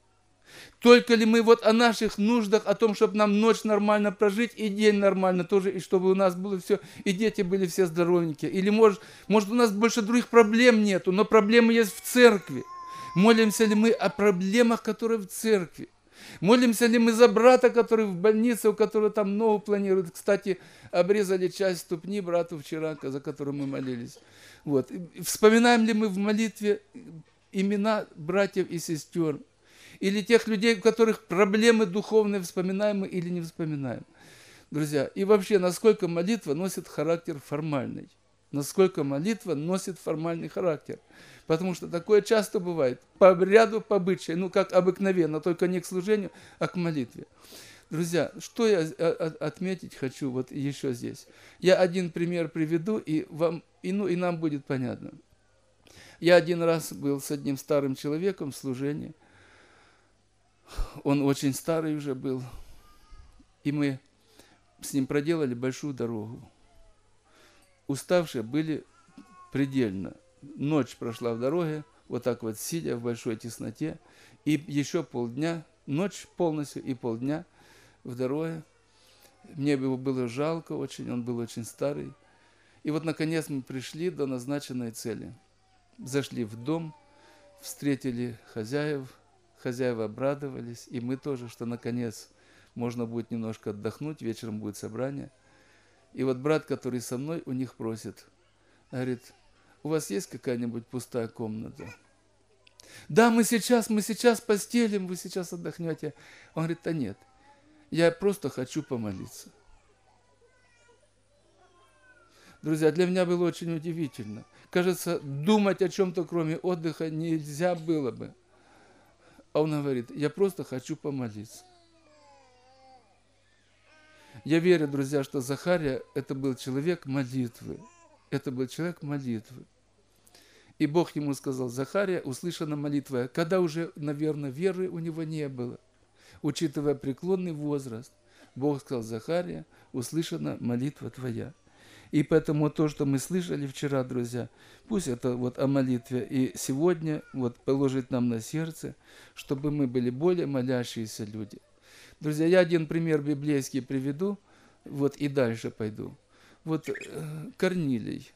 Только ли мы о наших нуждах, о том, чтобы нам ночь нормально прожить, и день нормально тоже, и чтобы у нас было все, и дети были все здоровенькие. Или может у нас больше других проблем нету, но проблемы есть в церкви. Молимся ли мы о проблемах, которые в церкви? Молимся ли мы за брата, который в больнице, у которого там ногу планируют? Кстати, обрезали часть ступни брату вчера, за которым мы молились. Вспоминаем ли мы в молитве имена братьев и сестер? Или тех людей, у которых проблемы духовные, вспоминаем мы или не вспоминаем. Друзья, и вообще, насколько молитва носит характер формальный. насколько молитва носит формальный характер. Потому что такое часто бывает. По обряду, по обычаю, ну как обыкновенно, только не к служению, а к молитве. Друзья, что я отметить хочу вот еще здесь. Я один пример приведу, и нам будет понятно. Я один раз был с одним старым человеком в служении. Он очень старый уже был. И мы с ним проделали большую дорогу. Уставшие были предельно. Ночь прошла в дороге, вот так вот сидя в большой тесноте. И еще полдня, ночь полностью и полдня в дороге. Мне его было жалко очень, он был очень старый. И вот наконец мы пришли до назначенной цели. Зашли в дом, встретили хозяев, хозяева обрадовались, и мы тоже, что наконец можно будет немножко отдохнуть, вечером будет собрание. И вот брат, который со мной, у них просит, говорит, у вас есть какая-нибудь пустая комната? Да, мы сейчас постелим, вы сейчас отдохнете. Он говорит, да нет, я просто хочу помолиться. Друзья, для меня было очень удивительно. Кажется, думать о чем-то, кроме отдыха, нельзя было бы. А он говорит, я просто хочу помолиться. Я верю, друзья, что Захария – это был человек молитвы. Это был человек молитвы. И Бог ему сказал, Захария, услышана молитва, когда уже, наверное, веры у него не было. Учитывая преклонный возраст, Бог сказал, Захария, услышана молитва твоя. И поэтому то, что мы слышали вчера, друзья, пусть это вот о молитве и сегодня вот положит нам на сердце, чтобы мы были более молящиеся люди. Друзья, я один пример библейский приведу, вот и дальше пойду. Вот Корнилий,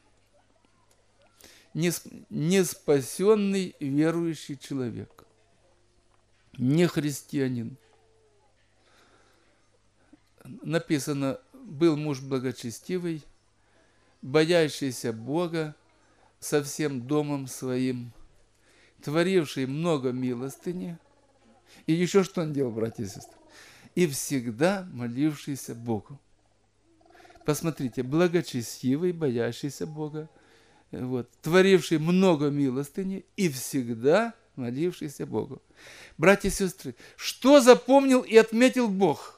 неспасенный верующий человек, не христианин. Написано, был муж благочестивый, боящийся Бога со всем домом своим, творивший много милостыни. И еще что он делал, братья и сестры? И всегда молившийся Богу. Посмотрите, благочестивый, боящийся Бога, вот, творивший много милостыни и всегда молившийся Богу. Братья и сестры, что запомнил и отметил Бог?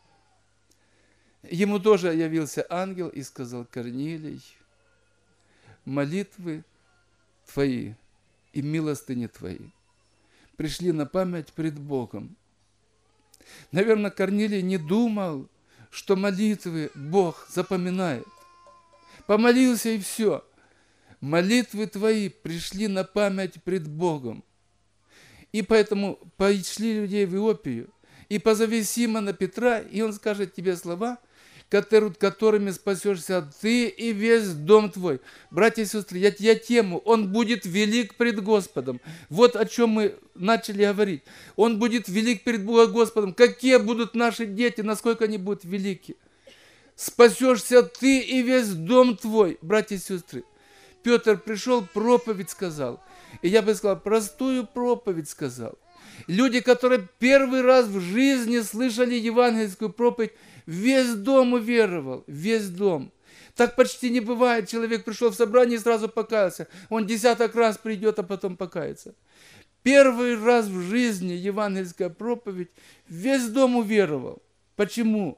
Ему тоже явился ангел и сказал, Корнилий, молитвы твои и милостыни твои пришли на память пред Богом. Наверное, Корнилий не думал, что молитвы Бог запоминает. Помолился и все. Молитвы твои пришли на память пред Богом. И поэтому пошли людей в Иопию, и позови Симона Петра, и он скажет тебе слова, которыми спасешься ты и весь дом твой. Братья и сестры, я тему, он будет велик пред Господом. Вот о чем мы начали говорить. Он будет велик пред Господом. Какие будут наши дети, насколько они будут велики. Спасешься ты и весь дом твой. Братья и сестры, Петр пришел, проповедь сказал. И я бы сказал, простую проповедь сказал. Люди, которые первый раз в жизни слышали евангельскую проповедь, весь дом уверовал, весь дом. Так почти не бывает. Человек пришел в собрание и сразу покаялся. Он 10 раз придет, а потом покается. Первый раз в жизни евангельская проповедь, весь дом уверовал. Почему?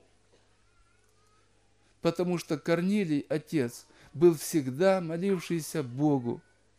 Потому что Корнилий, отец, был всегда молившийся Богу.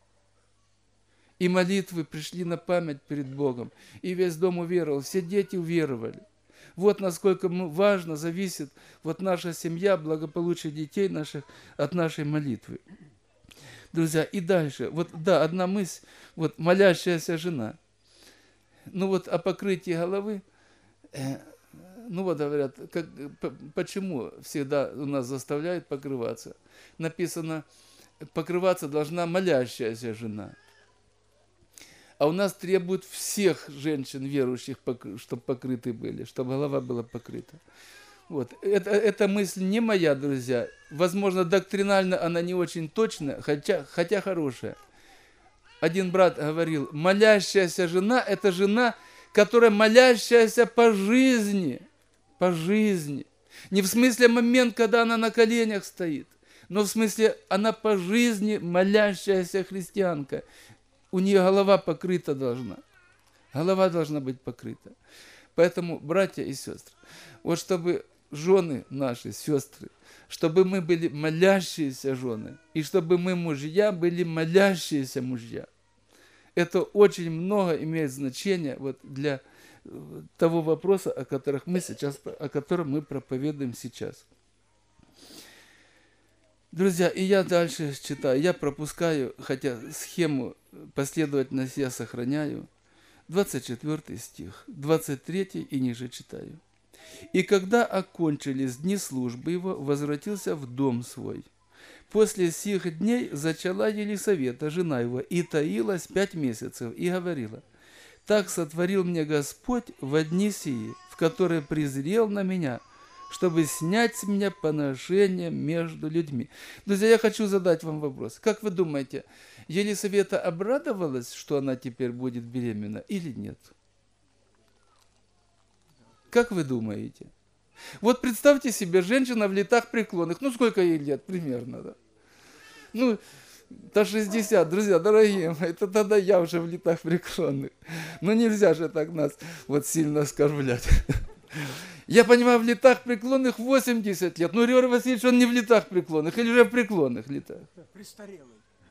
И молитвы пришли на память перед Богом. И весь дом уверовал, все дети уверовали. Вот насколько важно зависит вот наша семья, благополучие детей наших от нашей молитвы. Друзья, и дальше. Вот да, одна мысль, вот молящаяся жена. Ну вот о покрытии головы, ну вот говорят, почему всегда у нас заставляют покрываться? Написано, покрываться должна молящаяся жена. А у нас требуют всех женщин верующих, чтобы покрыты были, чтобы голова была покрыта. Вот. Эта мысль не моя, друзья. Возможно, доктринально она не очень точная, хотя хорошая. Один брат говорил, молящаяся жена – это жена, которая молящаяся по жизни. По жизни. Не в смысле момент, когда она на коленях стоит. но в смысле она по жизни молящаяся христианка. У нее голова покрыта должна. Голова должна быть покрыта. Поэтому, братья и сестры, вот чтобы жены наши, сестры, чтобы мы были молящиеся жены, и чтобы мы, мужья, были молящиеся мужья. Это очень много имеет значения вот для того вопроса, о котором мы проповедуем сейчас. Друзья, и я дальше читаю, я пропускаю, хотя схему последовательность я сохраняю, 24 стих, 23 и ниже читаю. «И когда окончились дни службы его, возвратился в дом свой. После сих дней зачала Елисавета, жена его, и таилась 5 месяцев, и говорила: так сотворил мне Господь во дни сии, в которые презрел на меня, чтобы снять с меня поношение между людьми». Друзья, я хочу задать вам вопрос. Как вы думаете, Елисавета обрадовалась, что она теперь будет беременна, или нет? Как вы думаете? Вот представьте себе, женщина в летах преклонных. Ну, сколько ей лет примерно, да? Ну, до 60, друзья, дорогие мои, это тогда я уже в летах преклонных. Но нельзя же так нас вот сильно оскорблять. Я понимаю, в летах преклонных 80 лет. Ну, Григорий Васильевич, он не в летах преклонных, или же в преклонных летах? Престарелый.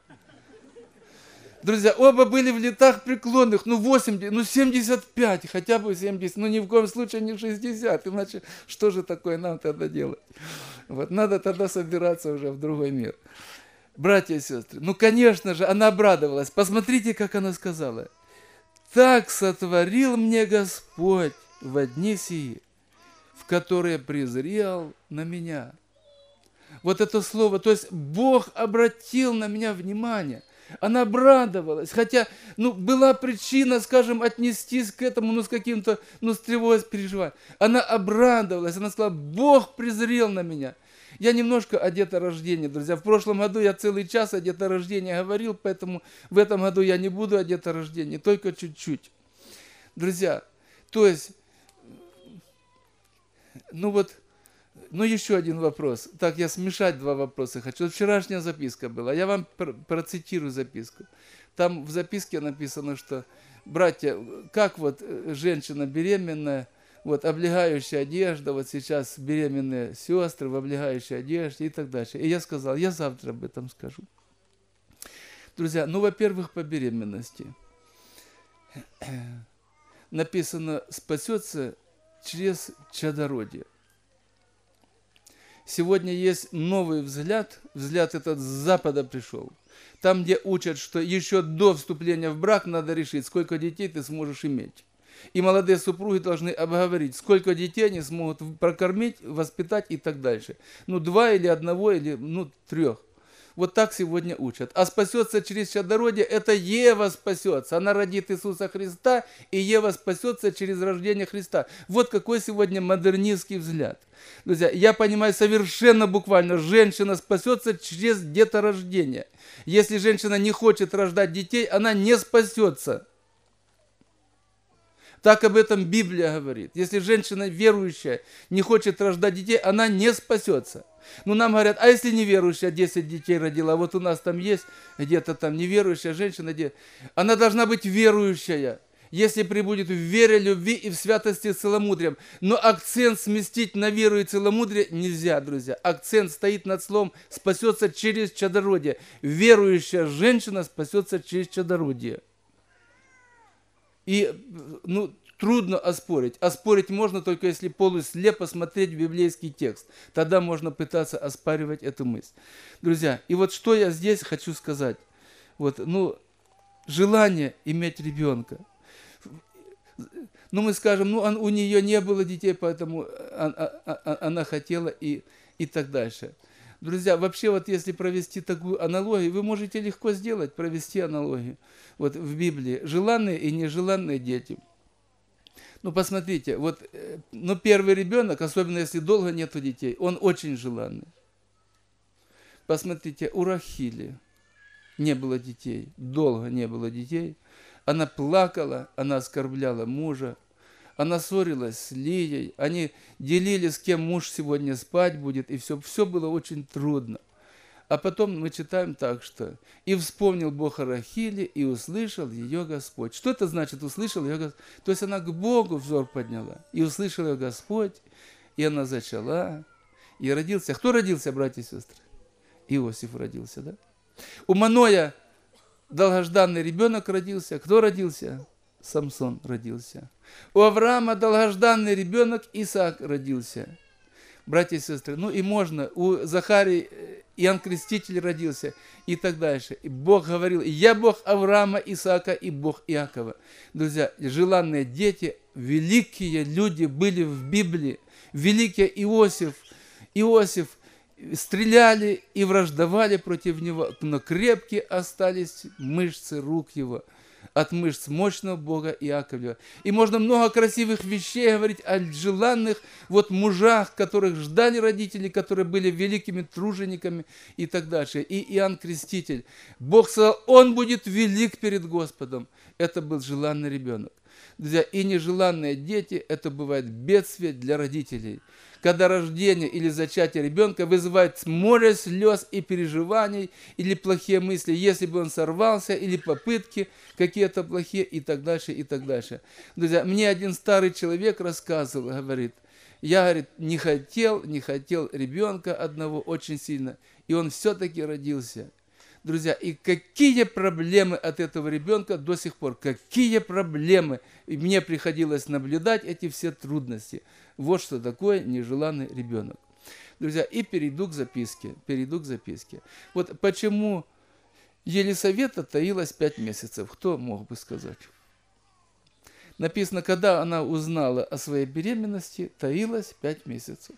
Друзья, оба были в летах преклонных, ну 80, ну 75, хотя бы 70, ну ни в коем случае не 60, иначе что же такое нам тогда делать? Вот надо тогда собираться уже в другой мир. Братья и сестры, ну конечно же, она обрадовалась. Посмотрите, как она сказала. «Так сотворил мне Господь во дни сии, в которые презрел на меня». Вот это слово, то есть Бог обратил на меня внимание. Она обрадовалась, хотя, была причина, скажем, отнестись к этому, с каким-то, с тревогой, с переживанием. Она обрадовалась, она сказала: Бог презрел на меня. Я немножко о деторождении, друзья. В прошлом году я целый час о деторождении говорил, поэтому в этом году я не буду о деторождении, только чуть-чуть. Друзья, то есть, еще один вопрос. Так, я смешать два вопроса хочу. Вот вчерашняя записка была. Я вам процитирую записку. Там в записке написано, что, братья, как вот женщина беременная, вот облегающая одежда, вот сейчас беременные сестры в облегающей одежде и так дальше. И я сказал, я завтра об этом скажу. Друзья, во-первых, по беременности. Написано, спасется через чадородие. Сегодня есть новый взгляд этот с Запада пришел. Там, где учат, что еще до вступления в брак надо решить, сколько детей ты сможешь иметь. И молодые супруги должны обговорить, сколько детей они смогут прокормить, воспитать и так дальше. 2 или 1, или 3. Вот так сегодня учат. А спасется через чадородие, это Ева спасется. Она родит Иисуса Христа, и Ева спасется через рождение Христа. Вот какой сегодня модернистский взгляд. Друзья, я понимаю совершенно буквально, женщина спасется через деторождение. Если женщина не хочет рождать детей, она не спасется. Так об этом Библия говорит. Если женщина верующая не хочет рождать детей, она не спасется. Нам говорят, а если неверующая 10 детей родила, вот у нас там есть где-то там неверующая женщина, она должна быть верующая, если пребудет в вере, любви и в святости с целомудрием. Но акцент сместить на веру и целомудрие нельзя, друзья. Акцент стоит над словом «спасется через чадородие». Верующая женщина спасется через чадородие. И, трудно оспорить. Оспорить можно только если полуслепо смотреть в библейский текст. Тогда можно пытаться оспаривать эту мысль. Друзья, и вот что я здесь хочу сказать. Желание иметь ребенка. Мы скажем, у нее не было детей, поэтому она хотела и так дальше. Друзья, вообще если провести такую аналогию, вы можете легко сделать, провести аналогию. В Библии желанные и нежеланные дети. Посмотрите, первый ребенок, особенно если долго нету детей, он очень желанный. Посмотрите, у Рахили не было детей, долго не было детей. Она плакала, она оскорбляла мужа, она ссорилась с Лией, они делили, с кем муж сегодня спать будет, и все было очень трудно. А потом мы читаем так, что «И вспомнил Бог о Рахиле, и услышал ее Господь». Что это значит «услышал ее Господь»? То есть она к Богу взор подняла, и услышал ее Господь, и она зачала, и родился. Кто родился, братья и сестры? Иосиф родился, да? У Маноя долгожданный ребенок родился. Кто родился? Самсон родился. У Авраама долгожданный ребенок Исаак родился. Братья и сестры, ну и можно, у Захарии Иоанн Креститель родился и так дальше. И Бог говорил, я Бог Авраама, Исаака и Бог Иакова. Друзья, желанные дети, великие люди были в Библии. Великий Иосиф стреляли и враждовали против него, но крепкие остались мышцы рук его от мышц мощного Бога Иакова. И можно много красивых вещей говорить о желанных мужах, которых ждали родители, которые были великими тружениками и так дальше. И Иоанн Креститель. Бог сказал, он будет велик перед Господом. Это был желанный ребенок. Друзья, и нежеланные дети, это бывает бедствие для родителей. Когда рождение или зачатие ребенка вызывает море слез и переживаний, или плохие мысли, если бы он сорвался, или попытки какие-то плохие, и так дальше, и так дальше. Друзья, мне один старый человек рассказывал, говорит, я, говорит, не хотел ребенка одного очень сильно, и он все-таки родился. Друзья, и какие проблемы от этого ребенка до сих пор, какие проблемы. И мне приходилось наблюдать эти все трудности. Вот что такое нежеланный ребенок. Друзья, и перейду к записке. Вот почему Елисавета таилась 5 месяцев. Кто мог бы сказать? Написано, когда она узнала о своей беременности, таилась 5 месяцев.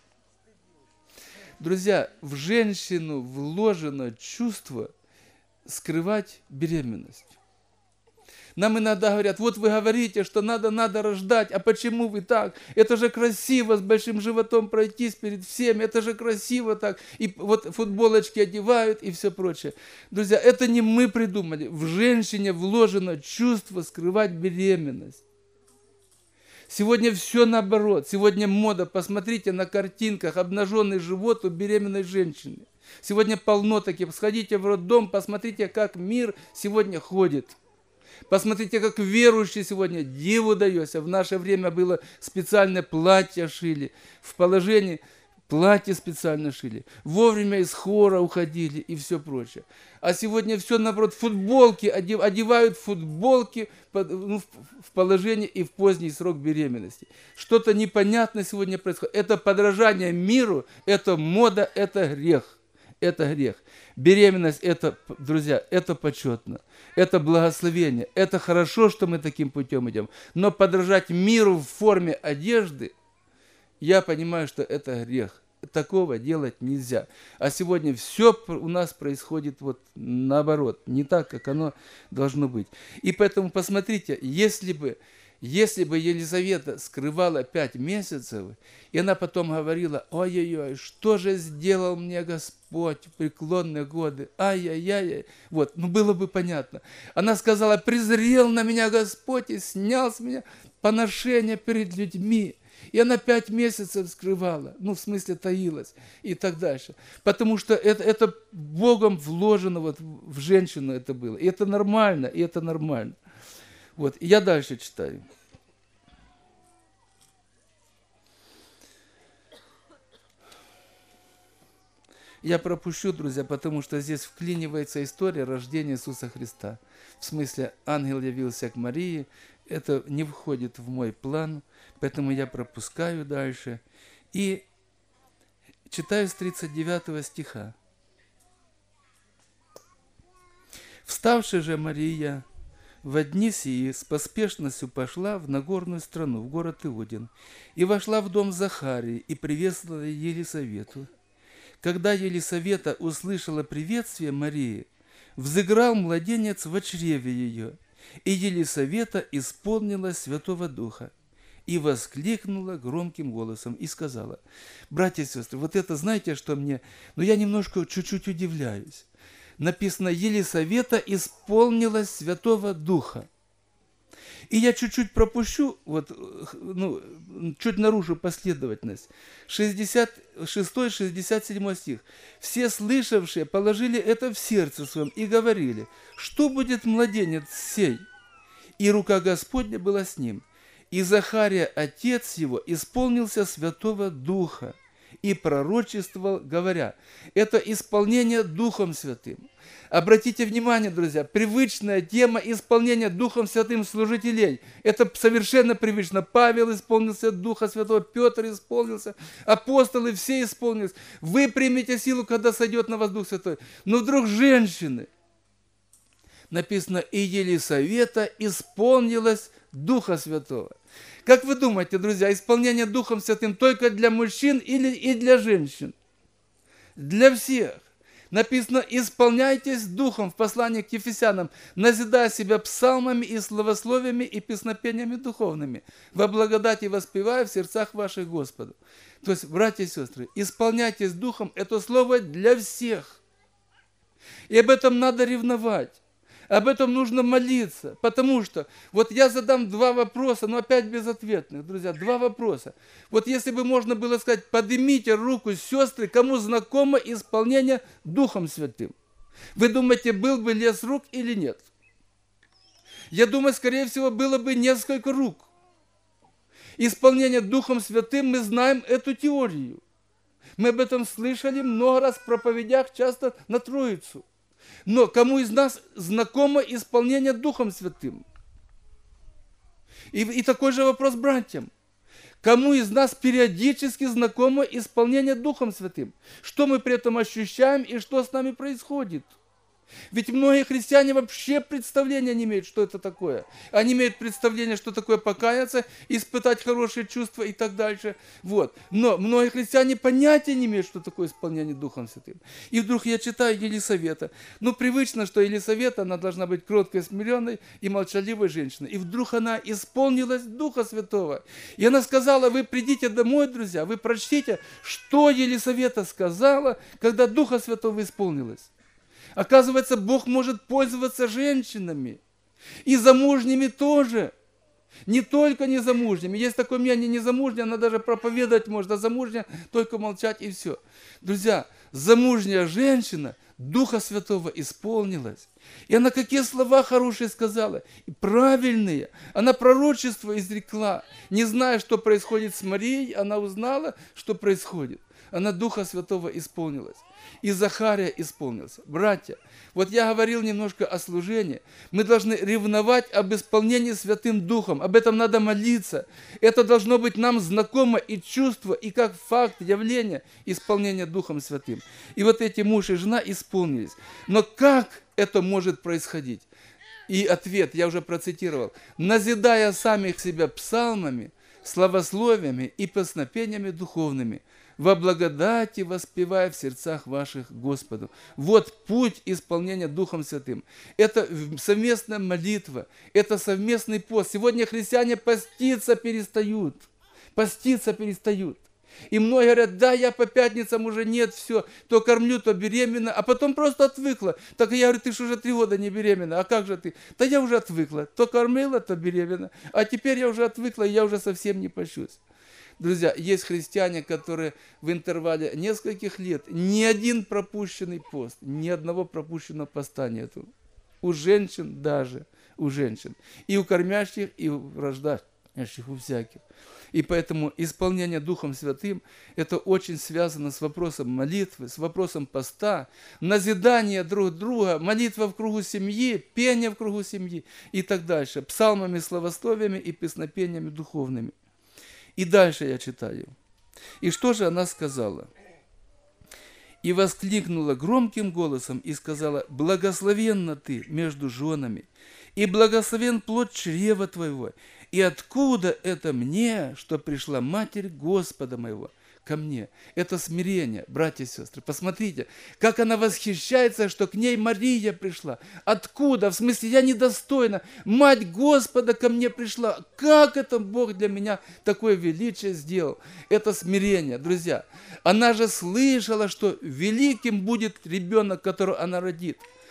Друзья, в женщину вложено чувство скрывать беременность. Нам иногда говорят, вот вы говорите, что надо рождать, а почему вы так? Это же красиво с большим животом пройтись перед всеми, это же красиво так. И вот футболочки одевают и все прочее. Друзья, это не мы придумали. В женщине вложено чувство скрывать беременность. Сегодня все наоборот. Сегодня мода. Посмотрите на картинках обнаженный живот у беременной женщины. Сегодня полно таких. Сходите в роддом, посмотрите, как мир сегодня ходит. Посмотрите, как верующие сегодня диву даётся. В наше время было специальное платье шили. В положении платье специально шили. Вовремя из хора уходили и все прочее. А сегодня все наоборот. Футболки, одевают футболки в положении и в поздний срок беременности. Что-то непонятное сегодня происходит. Это подражание миру, это мода, это грех. Это грех. Беременность, это, друзья, это почетно. Это благословение. Это хорошо, что мы таким путем идем. Но подражать миру в форме одежды, я понимаю, что это грех. Такого делать нельзя. А сегодня все у нас происходит вот наоборот. Не так, как оно должно быть. И поэтому посмотрите, если бы Елизавета скрывала 5 месяцев, и она потом говорила, ой-ой-ой, что же сделал мне Господь в преклонные годы, ай-яй-яй, вот, было бы понятно. Она сказала, презрел на меня Господь и снял с меня поношение перед людьми. И она 5 месяцев скрывала, в смысле таилась и так дальше. Потому что это Богом вложено в женщину это было. И это нормально, и это нормально. Вот, я дальше читаю. Я пропущу, друзья, потому что здесь вклинивается история рождения Иисуса Христа. В смысле, ангел явился к Марии. Это не входит в мой план, поэтому я пропускаю дальше. И читаю с 39 стиха. «Вставши же Мария в дни сии с поспешностью пошла в Нагорную страну, в город Иудин, и вошла в дом Захарии и приветствовала Елисавету. Когда Елисавета услышала приветствие Марии, взыграл младенец в чреве ее, и Елисавета исполнилась Святого Духа, и воскликнула громким голосом, и сказала, братья и сестры, вот это знаете, что мне, я немножко, чуть-чуть удивляюсь. Написано, Елисавета исполнилась Святого Духа. И я чуть-чуть пропущу, вот, ну, чуть нарушу последовательность. 66-67 стих. «Все слышавшие положили это в сердце своем и говорили, что будет младенец сей? И рука Господня была с ним. И Захария, отец его, исполнился Святого Духа и пророчествовал, говоря». Это исполнение Духом Святым. Обратите внимание, друзья, привычная тема исполнения Духом Святым служителей. Это совершенно привычно. Павел исполнился Духа Святого, Петр исполнился, апостолы все исполнились. Вы примете силу, когда сойдет на вас Дух Святой. Но вдруг женщины, написано, и Елисавета исполнилась Духа Святого. Как вы думаете, друзья, исполнение Духом Святым только для мужчин или и для женщин? Для всех. Написано, исполняйтесь Духом в послании к Ефесянам, назидая себя псалмами и славословиями и песнопениями духовными, во благодати воспевая в сердцах ваших Господу. То есть, братья и сестры, исполняйтесь Духом – это слово для всех. И об этом надо ревновать. Об этом нужно молиться, потому что, вот я задам два вопроса, но опять безответных, друзья, два вопроса. Вот если бы можно было сказать, поднимите руку, сестры, кому знакомо исполнение Духом Святым. Вы думаете, был бы лес рук или нет? Я думаю, скорее всего, было бы несколько рук. Исполнение Духом Святым, мы знаем эту теорию. Мы об этом слышали много раз в проповедях, часто на Троицу. Но кому из нас знакомо исполнение Духом Святым? И такой же вопрос братьям. Кому из нас периодически знакомо исполнение Духом Святым? Что мы при этом ощущаем и что с нами происходит? Ведь многие христиане вообще представления не имеют, что это такое. Они имеют представление, что такое покаяться, испытать хорошие чувства и так дальше. Вот. Но многие христиане понятия не имеют, что такое исполнение Духом Святым. И вдруг я читаю Елисавета. Ну, привычно, что Елисавета, она должна быть кроткой, смиренной и молчаливой женщиной. И вдруг она исполнилась Духа Святого. И она сказала, вы придите домой, друзья, вы прочтите, что Елисавета сказала, когда Духа Святого исполнилась. Оказывается, Бог может пользоваться женщинами. И замужними тоже. Не только незамужними. Есть такое мнение, незамужняя, она даже проповедовать может, а замужняя только молчать и все. Друзья, замужняя женщина Духа Святого исполнилась. И она какие слова хорошие сказала, и правильные. Она пророчество изрекла. Не зная, что происходит с Марией, она узнала, что происходит. Она Духа Святого исполнилась. И Захария исполнился. Братья, вот я говорил немножко о служении. Мы должны ревновать об исполнении Святым Духом. Об этом надо молиться. Это должно быть нам знакомо и чувство, и как факт явления исполнения Духом Святым. И вот эти муж и жена исполнились. Но как это может происходить? И ответ я уже процитировал. Назидая самих себя псалмами, славословиями и песнопениями духовными, во благодати воспевая в сердцах ваших Господу. Вот путь исполнения Духом Святым. Это совместная молитва, это совместный пост. Сегодня христиане поститься перестают. Поститься перестают. И многие говорят, да, я по пятницам уже нет, все, то кормлю, то беременна, а потом просто отвыкла. Так я говорю, ты же уже 3 года не беременна, а как же ты? Да я уже отвыкла, то кормила, то беременна, а теперь я уже отвыкла, и я уже совсем не пощусь. Друзья, есть христиане, которые в интервале нескольких лет ни один пропущенный пост, ни одного пропущенного поста нету. У женщин даже, у женщин. И у кормящих, и у рождающих, у всяких. И поэтому исполнение Духом Святым, это очень связано с вопросом молитвы, с вопросом поста, назидания друг друга, молитва в кругу семьи, пение в кругу семьи и так дальше. Псалмами, славословиями и песнопениями духовными. И дальше я читаю. И что же она сказала? И воскликнула громким голосом и сказала, благословенна ты между женами, и благословен плод чрева твоего. И откуда это мне, что пришла Матерь Господа моего ко мне? Это смирение, братья и сестры. Посмотрите, как она восхищается, что к ней Мария пришла. Откуда? В смысле, я недостойна. Мать Господа ко мне пришла. Как это Бог для меня такое величие сделал? Это смирение, друзья. Она же слышала, что великим будет ребенок, которого она родит.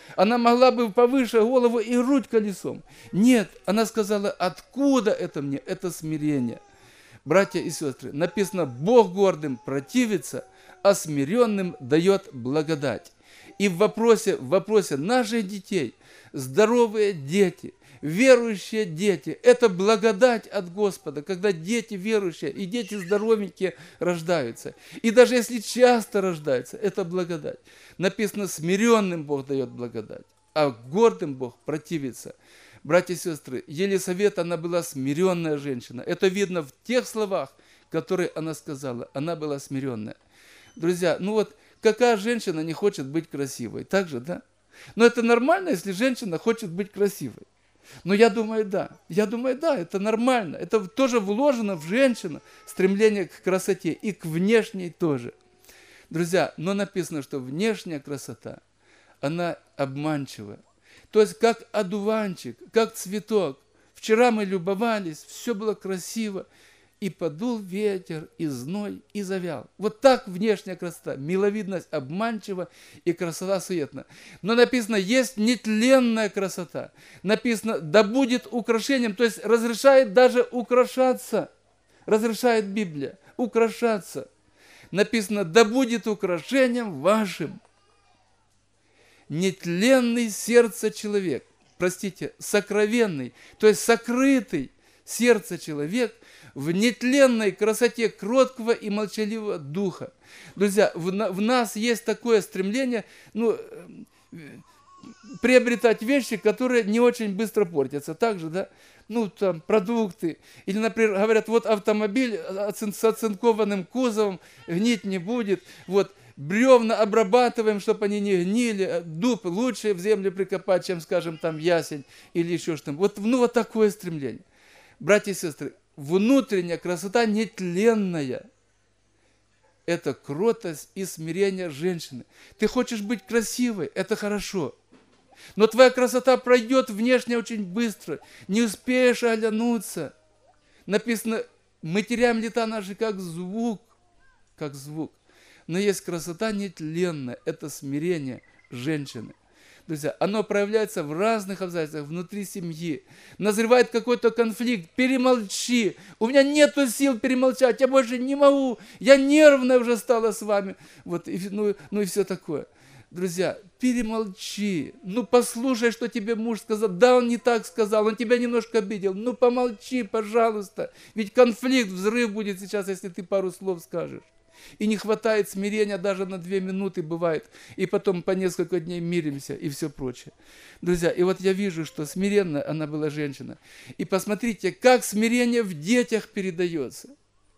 Она могла бы повыше голову и грудь колесом. Нет, она сказала, откуда это мне? Это смирение. Братья и сестры, написано, Бог гордым противится, а смиренным дает благодать. И в вопросе наших детей, здоровые дети, верующие дети, это благодать от Господа, когда дети верующие и дети здоровенькие рождаются. И даже если часто рождаются, это благодать. Написано, смиренным Бог дает благодать, а гордым Бог противится. Братья и сестры, Елисавета, она была смиренная женщина. Это видно в тех словах, которые она сказала. Она была смиренная. Друзья, ну вот, какая женщина не хочет быть красивой? Так же, да? Но это нормально, если женщина хочет быть красивой. Но я думаю, да, это нормально. Это тоже вложено в женщину, стремление к красоте и к внешней тоже. Друзья, но написано, что внешняя красота, она обманчивая. То есть, как одуванчик, как цветок. Вчера мы любовались, все было красиво, и подул ветер, и зной, и завял. Вот так внешняя красота. Миловидность обманчива, и красота суетна. Но написано, есть нетленная красота. Написано, да будет украшением, то есть разрешает даже украшаться. Разрешает Библия украшаться. Написано, да будет украшением вашим нетленный сердце человек, сокровенный, то есть сокрытый сердце человек в нетленной красоте кроткого и молчаливого духа. Друзья, в нас есть такое стремление, приобретать вещи, которые не очень быстро портятся. Также, да, там продукты. Или, например, говорят, вот автомобиль с оцинкованным кузовом гнить не будет. Вот бревна обрабатываем, чтобы они не гнили. Дуб лучше в землю прикопать, чем, скажем, там ясень или еще что-то. Вот такое стремление. Братья и сестры, внутренняя красота нетленная. Это кротость и смирение женщины. Ты хочешь быть красивой, это хорошо. Но твоя красота пройдет внешне очень быстро. Не успеешь оглянуться. Написано, мы теряем лета наши как звук. Как звук. Но есть красота нетленная. Это смирение женщины. Друзья, оно проявляется в разных обстоятельствах внутри семьи. Назревает какой-то конфликт. Перемолчи. У меня нету сил перемолчать. Я больше не могу. Я нервная уже стала с вами. И все такое. Друзья, перемолчи. Послушай, что тебе муж сказал. Да, он не так сказал, он тебя немножко обидел. Помолчи, пожалуйста. Ведь конфликт, взрыв будет сейчас, если ты пару слов скажешь. И не хватает смирения даже на 2 минуты бывает. И потом по несколько дней миримся и все прочее. Друзья, и вот я вижу, что смиренная она была женщина. И посмотрите, как смирение в детях передается.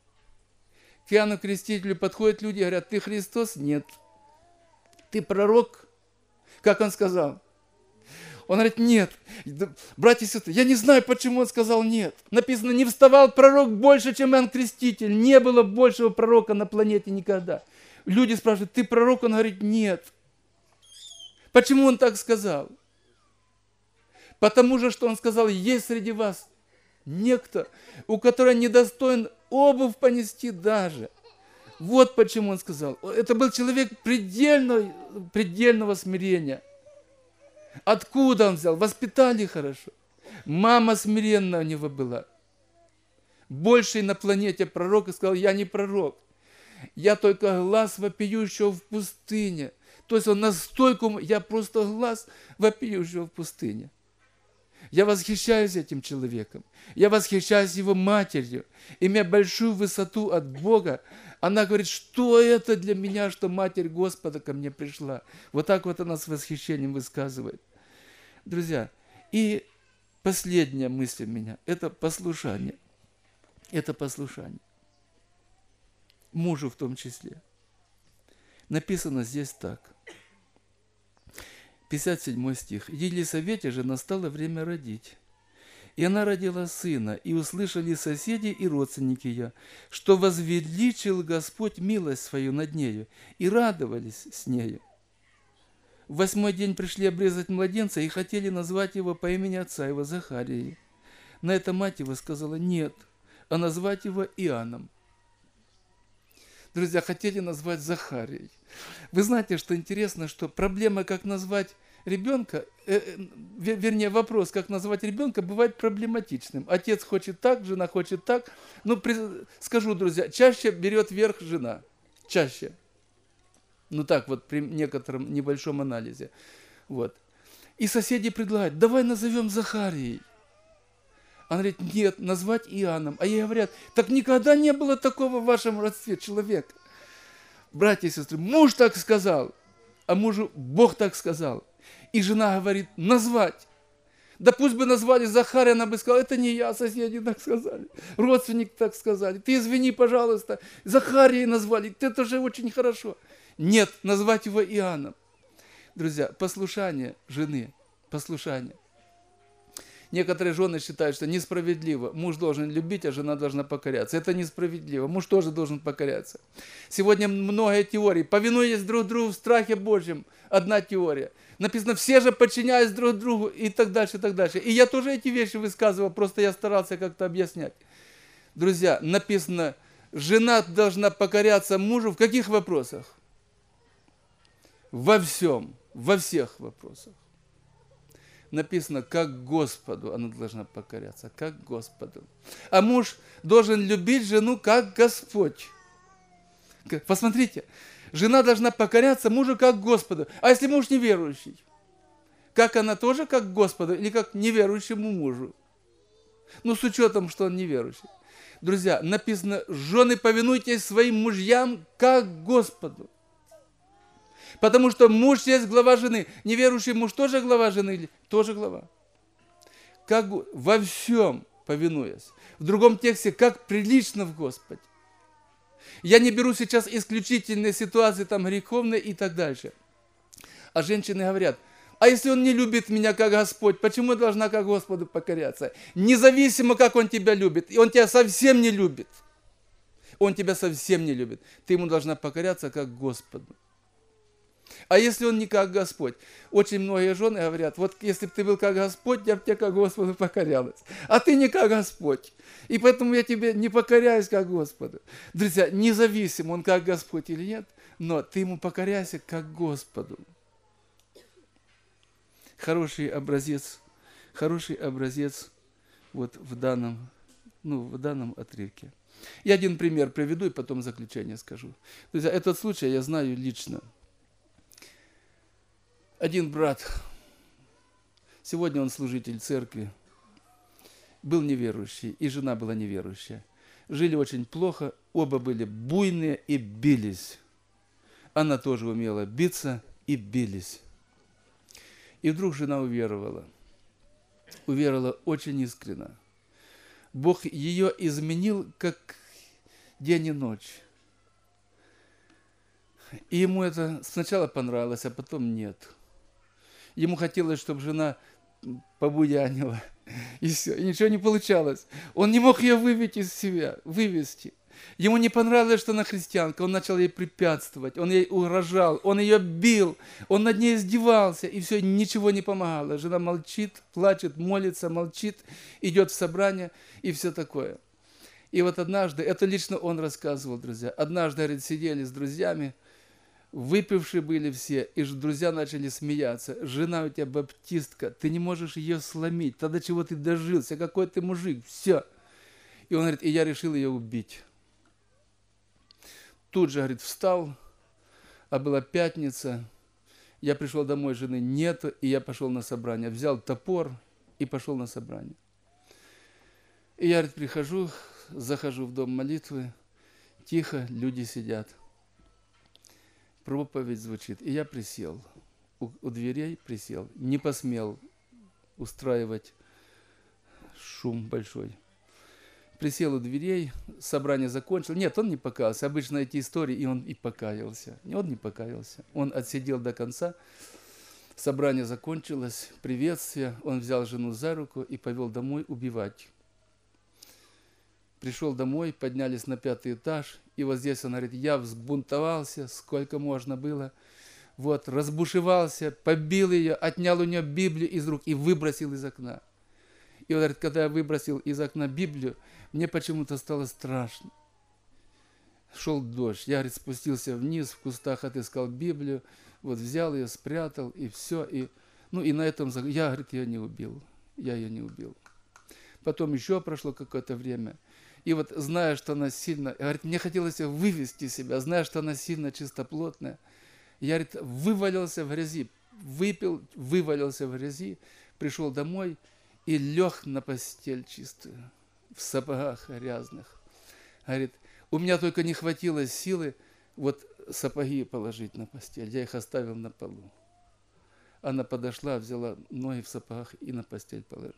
К Иоанну Крестителю подходят люди и говорят, ты Христос? Нет. Ты пророк? Как он сказал? Он говорит, нет. Братья и сестры, я не знаю, почему он сказал нет. Написано, не вставал пророк больше, чем Иоанн Креститель. Не было большего пророка на планете никогда. Люди спрашивают, ты пророк? Он говорит, нет. Почему он так сказал? Потому же, что он сказал, есть среди вас некто, у которого недостоин обувь понести даже. Вот почему он сказал. Это был человек предельного смирения. Откуда он взял? Воспитали хорошо. Мама смиренная у него была. Больший на планете пророк и сказал, я не пророк. Я только глаз вопиющего в пустыне. То есть он настолько, я просто глаз вопиющего в пустыне. Я восхищаюсь этим человеком. Я восхищаюсь его матерью. Имея большую высоту от Бога, она говорит, что это для меня, что Матерь Господа ко мне пришла. Вот так вот она с восхищением высказывает. Друзья, и последняя мысль у меня – это послушание. Это послушание. Мужу в том числе. Написано здесь так. 57 стих. «Елисавете же настало время родить. И она родила сына, и услышали соседи и родственники ее, что возвеличил Господь милость свою над нею, и радовались с нею. В 8-й день пришли обрезать младенца и хотели назвать его по имени отца его Захарии. На это мать его сказала нет, а назвать его Иоанном». Друзья, хотели назвать Захарией. Вы знаете, что интересно, что проблема, как назвать ребенка, вернее вопрос, как назвать ребенка, бывает проблематичным. Отец хочет так, жена хочет так. Ну, скажу, друзья, чаще берет верх жена. Чаще. Ну так вот, при некотором небольшом анализе. Вот. И соседи предлагают, давай назовем Захарией. Он говорит, нет, назвать Иоанном. А ей говорят, так никогда не было такого в вашем родстве человека. Братья и сестры, муж так сказал, а мужу Бог так сказал. И жена говорит, назвать. Да пусть бы назвали Захария, она бы сказала, это не я, соседи так сказали, родственники так сказали. Ты извини, пожалуйста, Захария назвали, это же очень хорошо. Нет, назвать его Иоанном. Друзья, послушание жены, послушание. Некоторые жены считают, что несправедливо. Муж должен любить, а жена должна покоряться. Это несправедливо. Муж тоже должен покоряться. Сегодня много теорий. Повинуясь друг другу в страхе Божьем. Одна теория. Написано, все же подчиняясь друг другу и так дальше, и так дальше. И я тоже эти вещи высказывал, просто я старался как-то объяснять. Друзья, написано, жена должна покоряться мужу в каких вопросах? Во всем, во всех вопросах. Написано, как Господу она должна покоряться, как Господу. А муж должен любить жену, как Господь. Посмотрите, жена должна покоряться мужу, как Господу. А если муж неверующий? Как она тоже как Господу или как неверующему мужу? Ну, с учетом, что он неверующий. Друзья, написано, жены, повинуйтесь своим мужьям, как Господу. Потому что муж есть глава жены. Неверующий муж тоже глава жены? Тоже глава. Как во всем повинуясь. В другом тексте, как прилично в Господе. Я не беру сейчас исключительные ситуации, там, греховные и так дальше. А женщины говорят, а если он не любит меня, как Господь, почему я должна как Господу покоряться? Независимо, как он тебя любит. И он тебя совсем не любит. Он тебя совсем не любит. Ты ему должна покоряться, как Господу. А если он не как Господь? Очень многие жены говорят, вот если бы ты был как Господь, я бы тебе как Господу покорялась. А ты не как Господь. И поэтому я тебе не покоряюсь как Господу. Друзья, независимо, он как Господь или нет, но ты ему покоряйся как Господу. Хороший образец вот в данном отрывке. Я один пример приведу и потом заключение скажу. Друзья, этот случай я знаю лично. Один брат, сегодня он служитель церкви, был неверующий, и жена была неверующая. Жили очень плохо, оба были буйные и бились. Она тоже умела биться и бились. И вдруг жена уверовала. Уверовала очень искренно. Бог ее изменил, как день и ночь. И ему это сначала понравилось, а потом нет. Ему хотелось, чтобы жена побуянила. И все. И ничего не получалось. Он не мог ее вывести. Ему не понравилось, что она христианка. Он начал ей препятствовать. Он ей угрожал. Он ее бил. Он над ней издевался. И все, ничего не помогало. Жена молчит, плачет, молится, молчит. Идет в собрание и все такое. И вот однажды, это лично он рассказывал, друзья. Однажды, говорит, сидели с друзьями. Выпившие были все, и друзья начали смеяться. Жена у тебя баптистка, ты не можешь ее сломить. Тогда чего ты дожился, какой ты мужик, все. И он говорит, и я решил ее убить. Тут же, говорит, встал, а была пятница. Я пришел домой, жены нету, и я пошел на собрание. Взял топор и пошел на собрание. И я, говорит, захожу в дом молитвы, тихо, люди сидят. Проповедь звучит, и я присел, у дверей присел, не посмел устраивать шум большой. Присел у дверей, собрание закончил. Нет, он не покаялся. Обычно эти истории, и он и покаялся. Он не покаялся. Он отсидел до конца. Собрание закончилось, приветствие. Он взял жену за руку и повел домой убивать. Пришел домой, поднялись на 5-й этаж, и вот здесь он говорит, я взбунтовался, сколько можно было, вот, разбушевался, побил ее, отнял у нее Библию из рук и выбросил из окна. И он говорит, когда я выбросил из окна Библию, мне почему-то стало страшно. Шел дождь, я, говорит, спустился вниз, в кустах отыскал Библию, вот взял ее, спрятал, и все, и Ну и на этом я, говорит, ее не убил. Я ее не убил. Потом еще прошло какое-то время. И вот зная, что она сильно, говорит, мне хотелось ее вывести из себя, зная, что она сильно чистоплотная, я, говорит, вывалился в грязи, выпил, вывалился в грязи, пришел домой и лег на постель чистую, в сапогах грязных. Говорит, у меня только не хватило силы вот сапоги положить на постель, я их оставил на полу. Она подошла, взяла ноги в сапогах и на постель положила.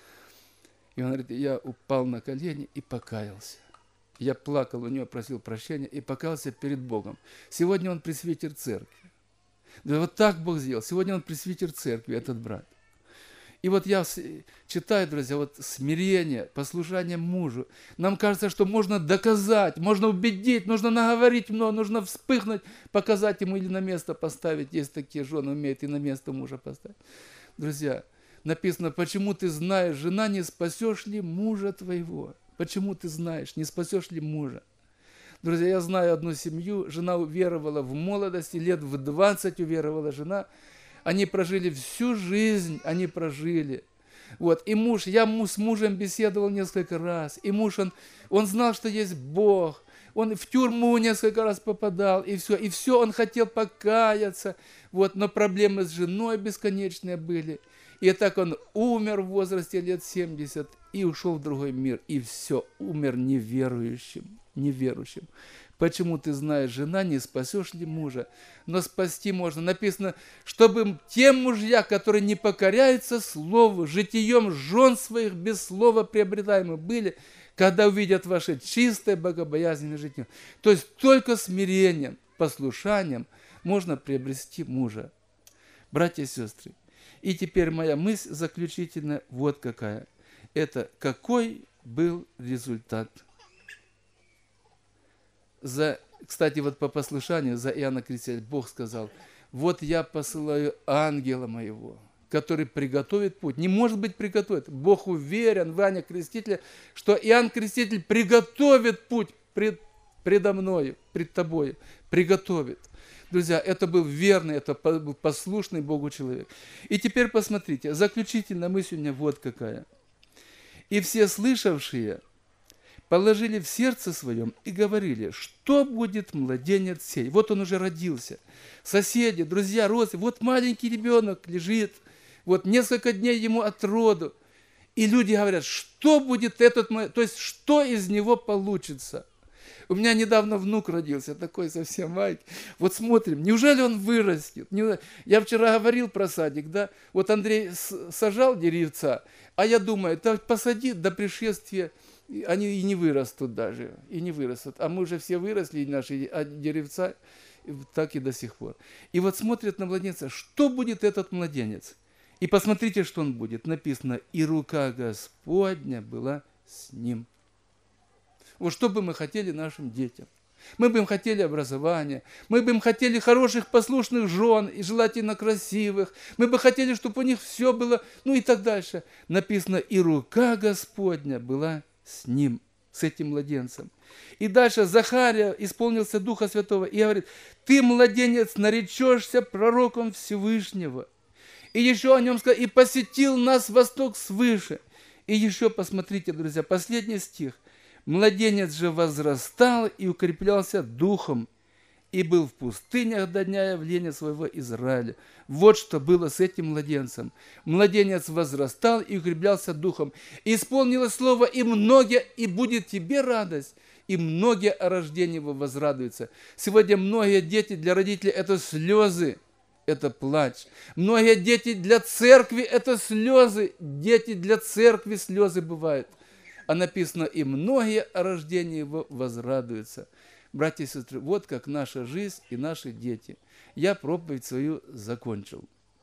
И он говорит, я упал на колени и покаялся. Я плакал у нее, просил прощения и покаялся перед Богом. Сегодня он пресвитер церкви. Да вот так Бог сделал. Сегодня он пресвитер церкви, этот брат. И вот я читаю, друзья, вот смирение, послушание мужу. Нам кажется, что можно доказать, можно убедить, нужно наговорить много, нужно вспыхнуть, показать ему или на место поставить. Есть такие жены, умеют и на место мужа поставить. Друзья, написано, почему ты знаешь, жена, не спасешь ли мужа твоего? Почему ты знаешь, не спасешь ли мужа? Друзья, я знаю одну семью, жена уверовала в молодости, лет в 20 уверовала жена. Они прожили всю жизнь, они прожили. Вот, и муж, я с мужем беседовал несколько раз, и муж, он знал, что есть Бог. Он в тюрьму несколько раз попадал, и все он хотел покаяться. Вот, но проблемы с женой бесконечные были. И так он умер в возрасте лет 70 и ушел в другой мир. И все, умер неверующим, неверующим. Почему ты знаешь, жена, не спасешь ли мужа? Но спасти можно. Написано, чтобы те мужья, которые не покоряются слову, житием жен своих без слова приобретаемы были, когда увидят ваше чистое богобоязненное житие. То есть только смирением, послушанием можно приобрести мужа. Братья и сестры, и теперь моя мысль заключительная вот какая. Это какой был результат. Кстати, вот по послушанию за Иоанна Крестителя Бог сказал, вот я посылаю ангела моего, который приготовит путь. Не может быть приготовит. Бог уверен в Иоанне Крестителе, что Иоанн Креститель приготовит путь предо мною, пред тобою, приготовит. Друзья, это был верный, это был послушный Богу человек. И теперь посмотрите, заключительная мысль у меня вот какая. И все слышавшие положили в сердце своем и говорили, что будет младенец сей. Вот он уже родился. Соседи, друзья, родственники, вот маленький ребенок лежит, вот несколько дней ему от роду. И люди говорят, что будет этот младенец, то есть что из него получится. У меня недавно внук родился, такой совсем маленький. Вот смотрим, неужели он вырастет? Я вчера говорил про садик, да? Вот Андрей сажал деревца, а я думаю, да посади до пришествия, они и не вырастут даже, и не вырастут. А мы уже все выросли, наши деревца, так и до сих пор. И вот смотрят на младенца, что будет этот младенец? И посмотрите, что он будет. Написано, и рука Господня была с ним. Вот что бы мы хотели нашим детям? Мы бы им хотели образования, мы бы им хотели хороших, послушных жен, и желательно красивых. Мы бы хотели, чтобы у них все было, ну и так дальше. Написано, и рука Господня была с ним, с этим младенцем. И дальше Захария исполнился Духа Святого и говорит, ты, младенец, наречешься пророком Всевышнего. И еще о нем сказал, и посетил нас восток свыше. И еще посмотрите, друзья, последний стих. Младенец же возрастал и укреплялся духом, и был в пустынях до дня явления своего Израиля. Вот что было с этим младенцем. Младенец возрастал и укреплялся духом. И исполнилось слово, и многие, и будет тебе радость, и многие о рождении его возрадуются. Сегодня многие дети для родителей – это слезы, это плач. Многие дети для церкви – это слезы. Дети для церкви слезы бывают. А написано, и многие о рождении его возрадуются. Братья и сестры, вот как наша жизнь и наши дети. Я проповедь свою закончил.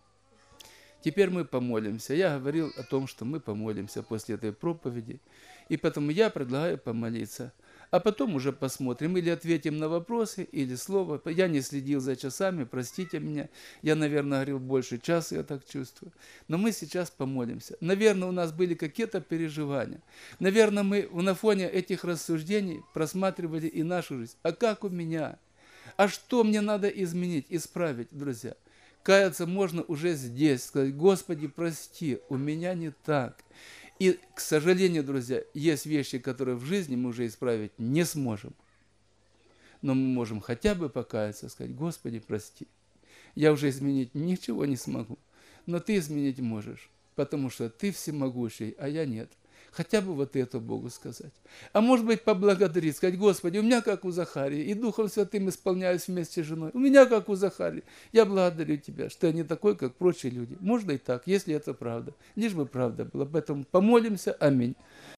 Теперь мы помолимся. Я говорил о том, что мы помолимся после этой проповеди. И поэтому я предлагаю помолиться. А потом уже посмотрим, или ответим на вопросы, или слово. Я не следил за часами, простите меня. Я, наверное, говорил больше часа, я так чувствую. Но мы сейчас помолимся. Наверное, у нас были какие-то переживания. Наверное, мы на фоне этих рассуждений просматривали и нашу жизнь. А как у меня? А что мне надо изменить, исправить, друзья? Каяться можно уже здесь, сказать: Господи, прости, у меня не так. И, к сожалению, друзья, есть вещи, которые в жизни мы уже исправить не сможем. Но мы можем хотя бы покаяться, сказать: Господи, прости. Я уже изменить ничего не смогу, но Ты изменить можешь, потому что Ты всемогущий, а я нет. Хотя бы вот это Богу сказать. А может быть, поблагодарить, сказать: Господи, у меня как у Захарии, и Духом Святым исполняюсь вместе с женой. У меня как у Захарии. Я благодарю Тебя, что я не такой, как прочие люди. Можно и так, если это правда. Лишь бы правда была. Поэтому помолимся. Аминь.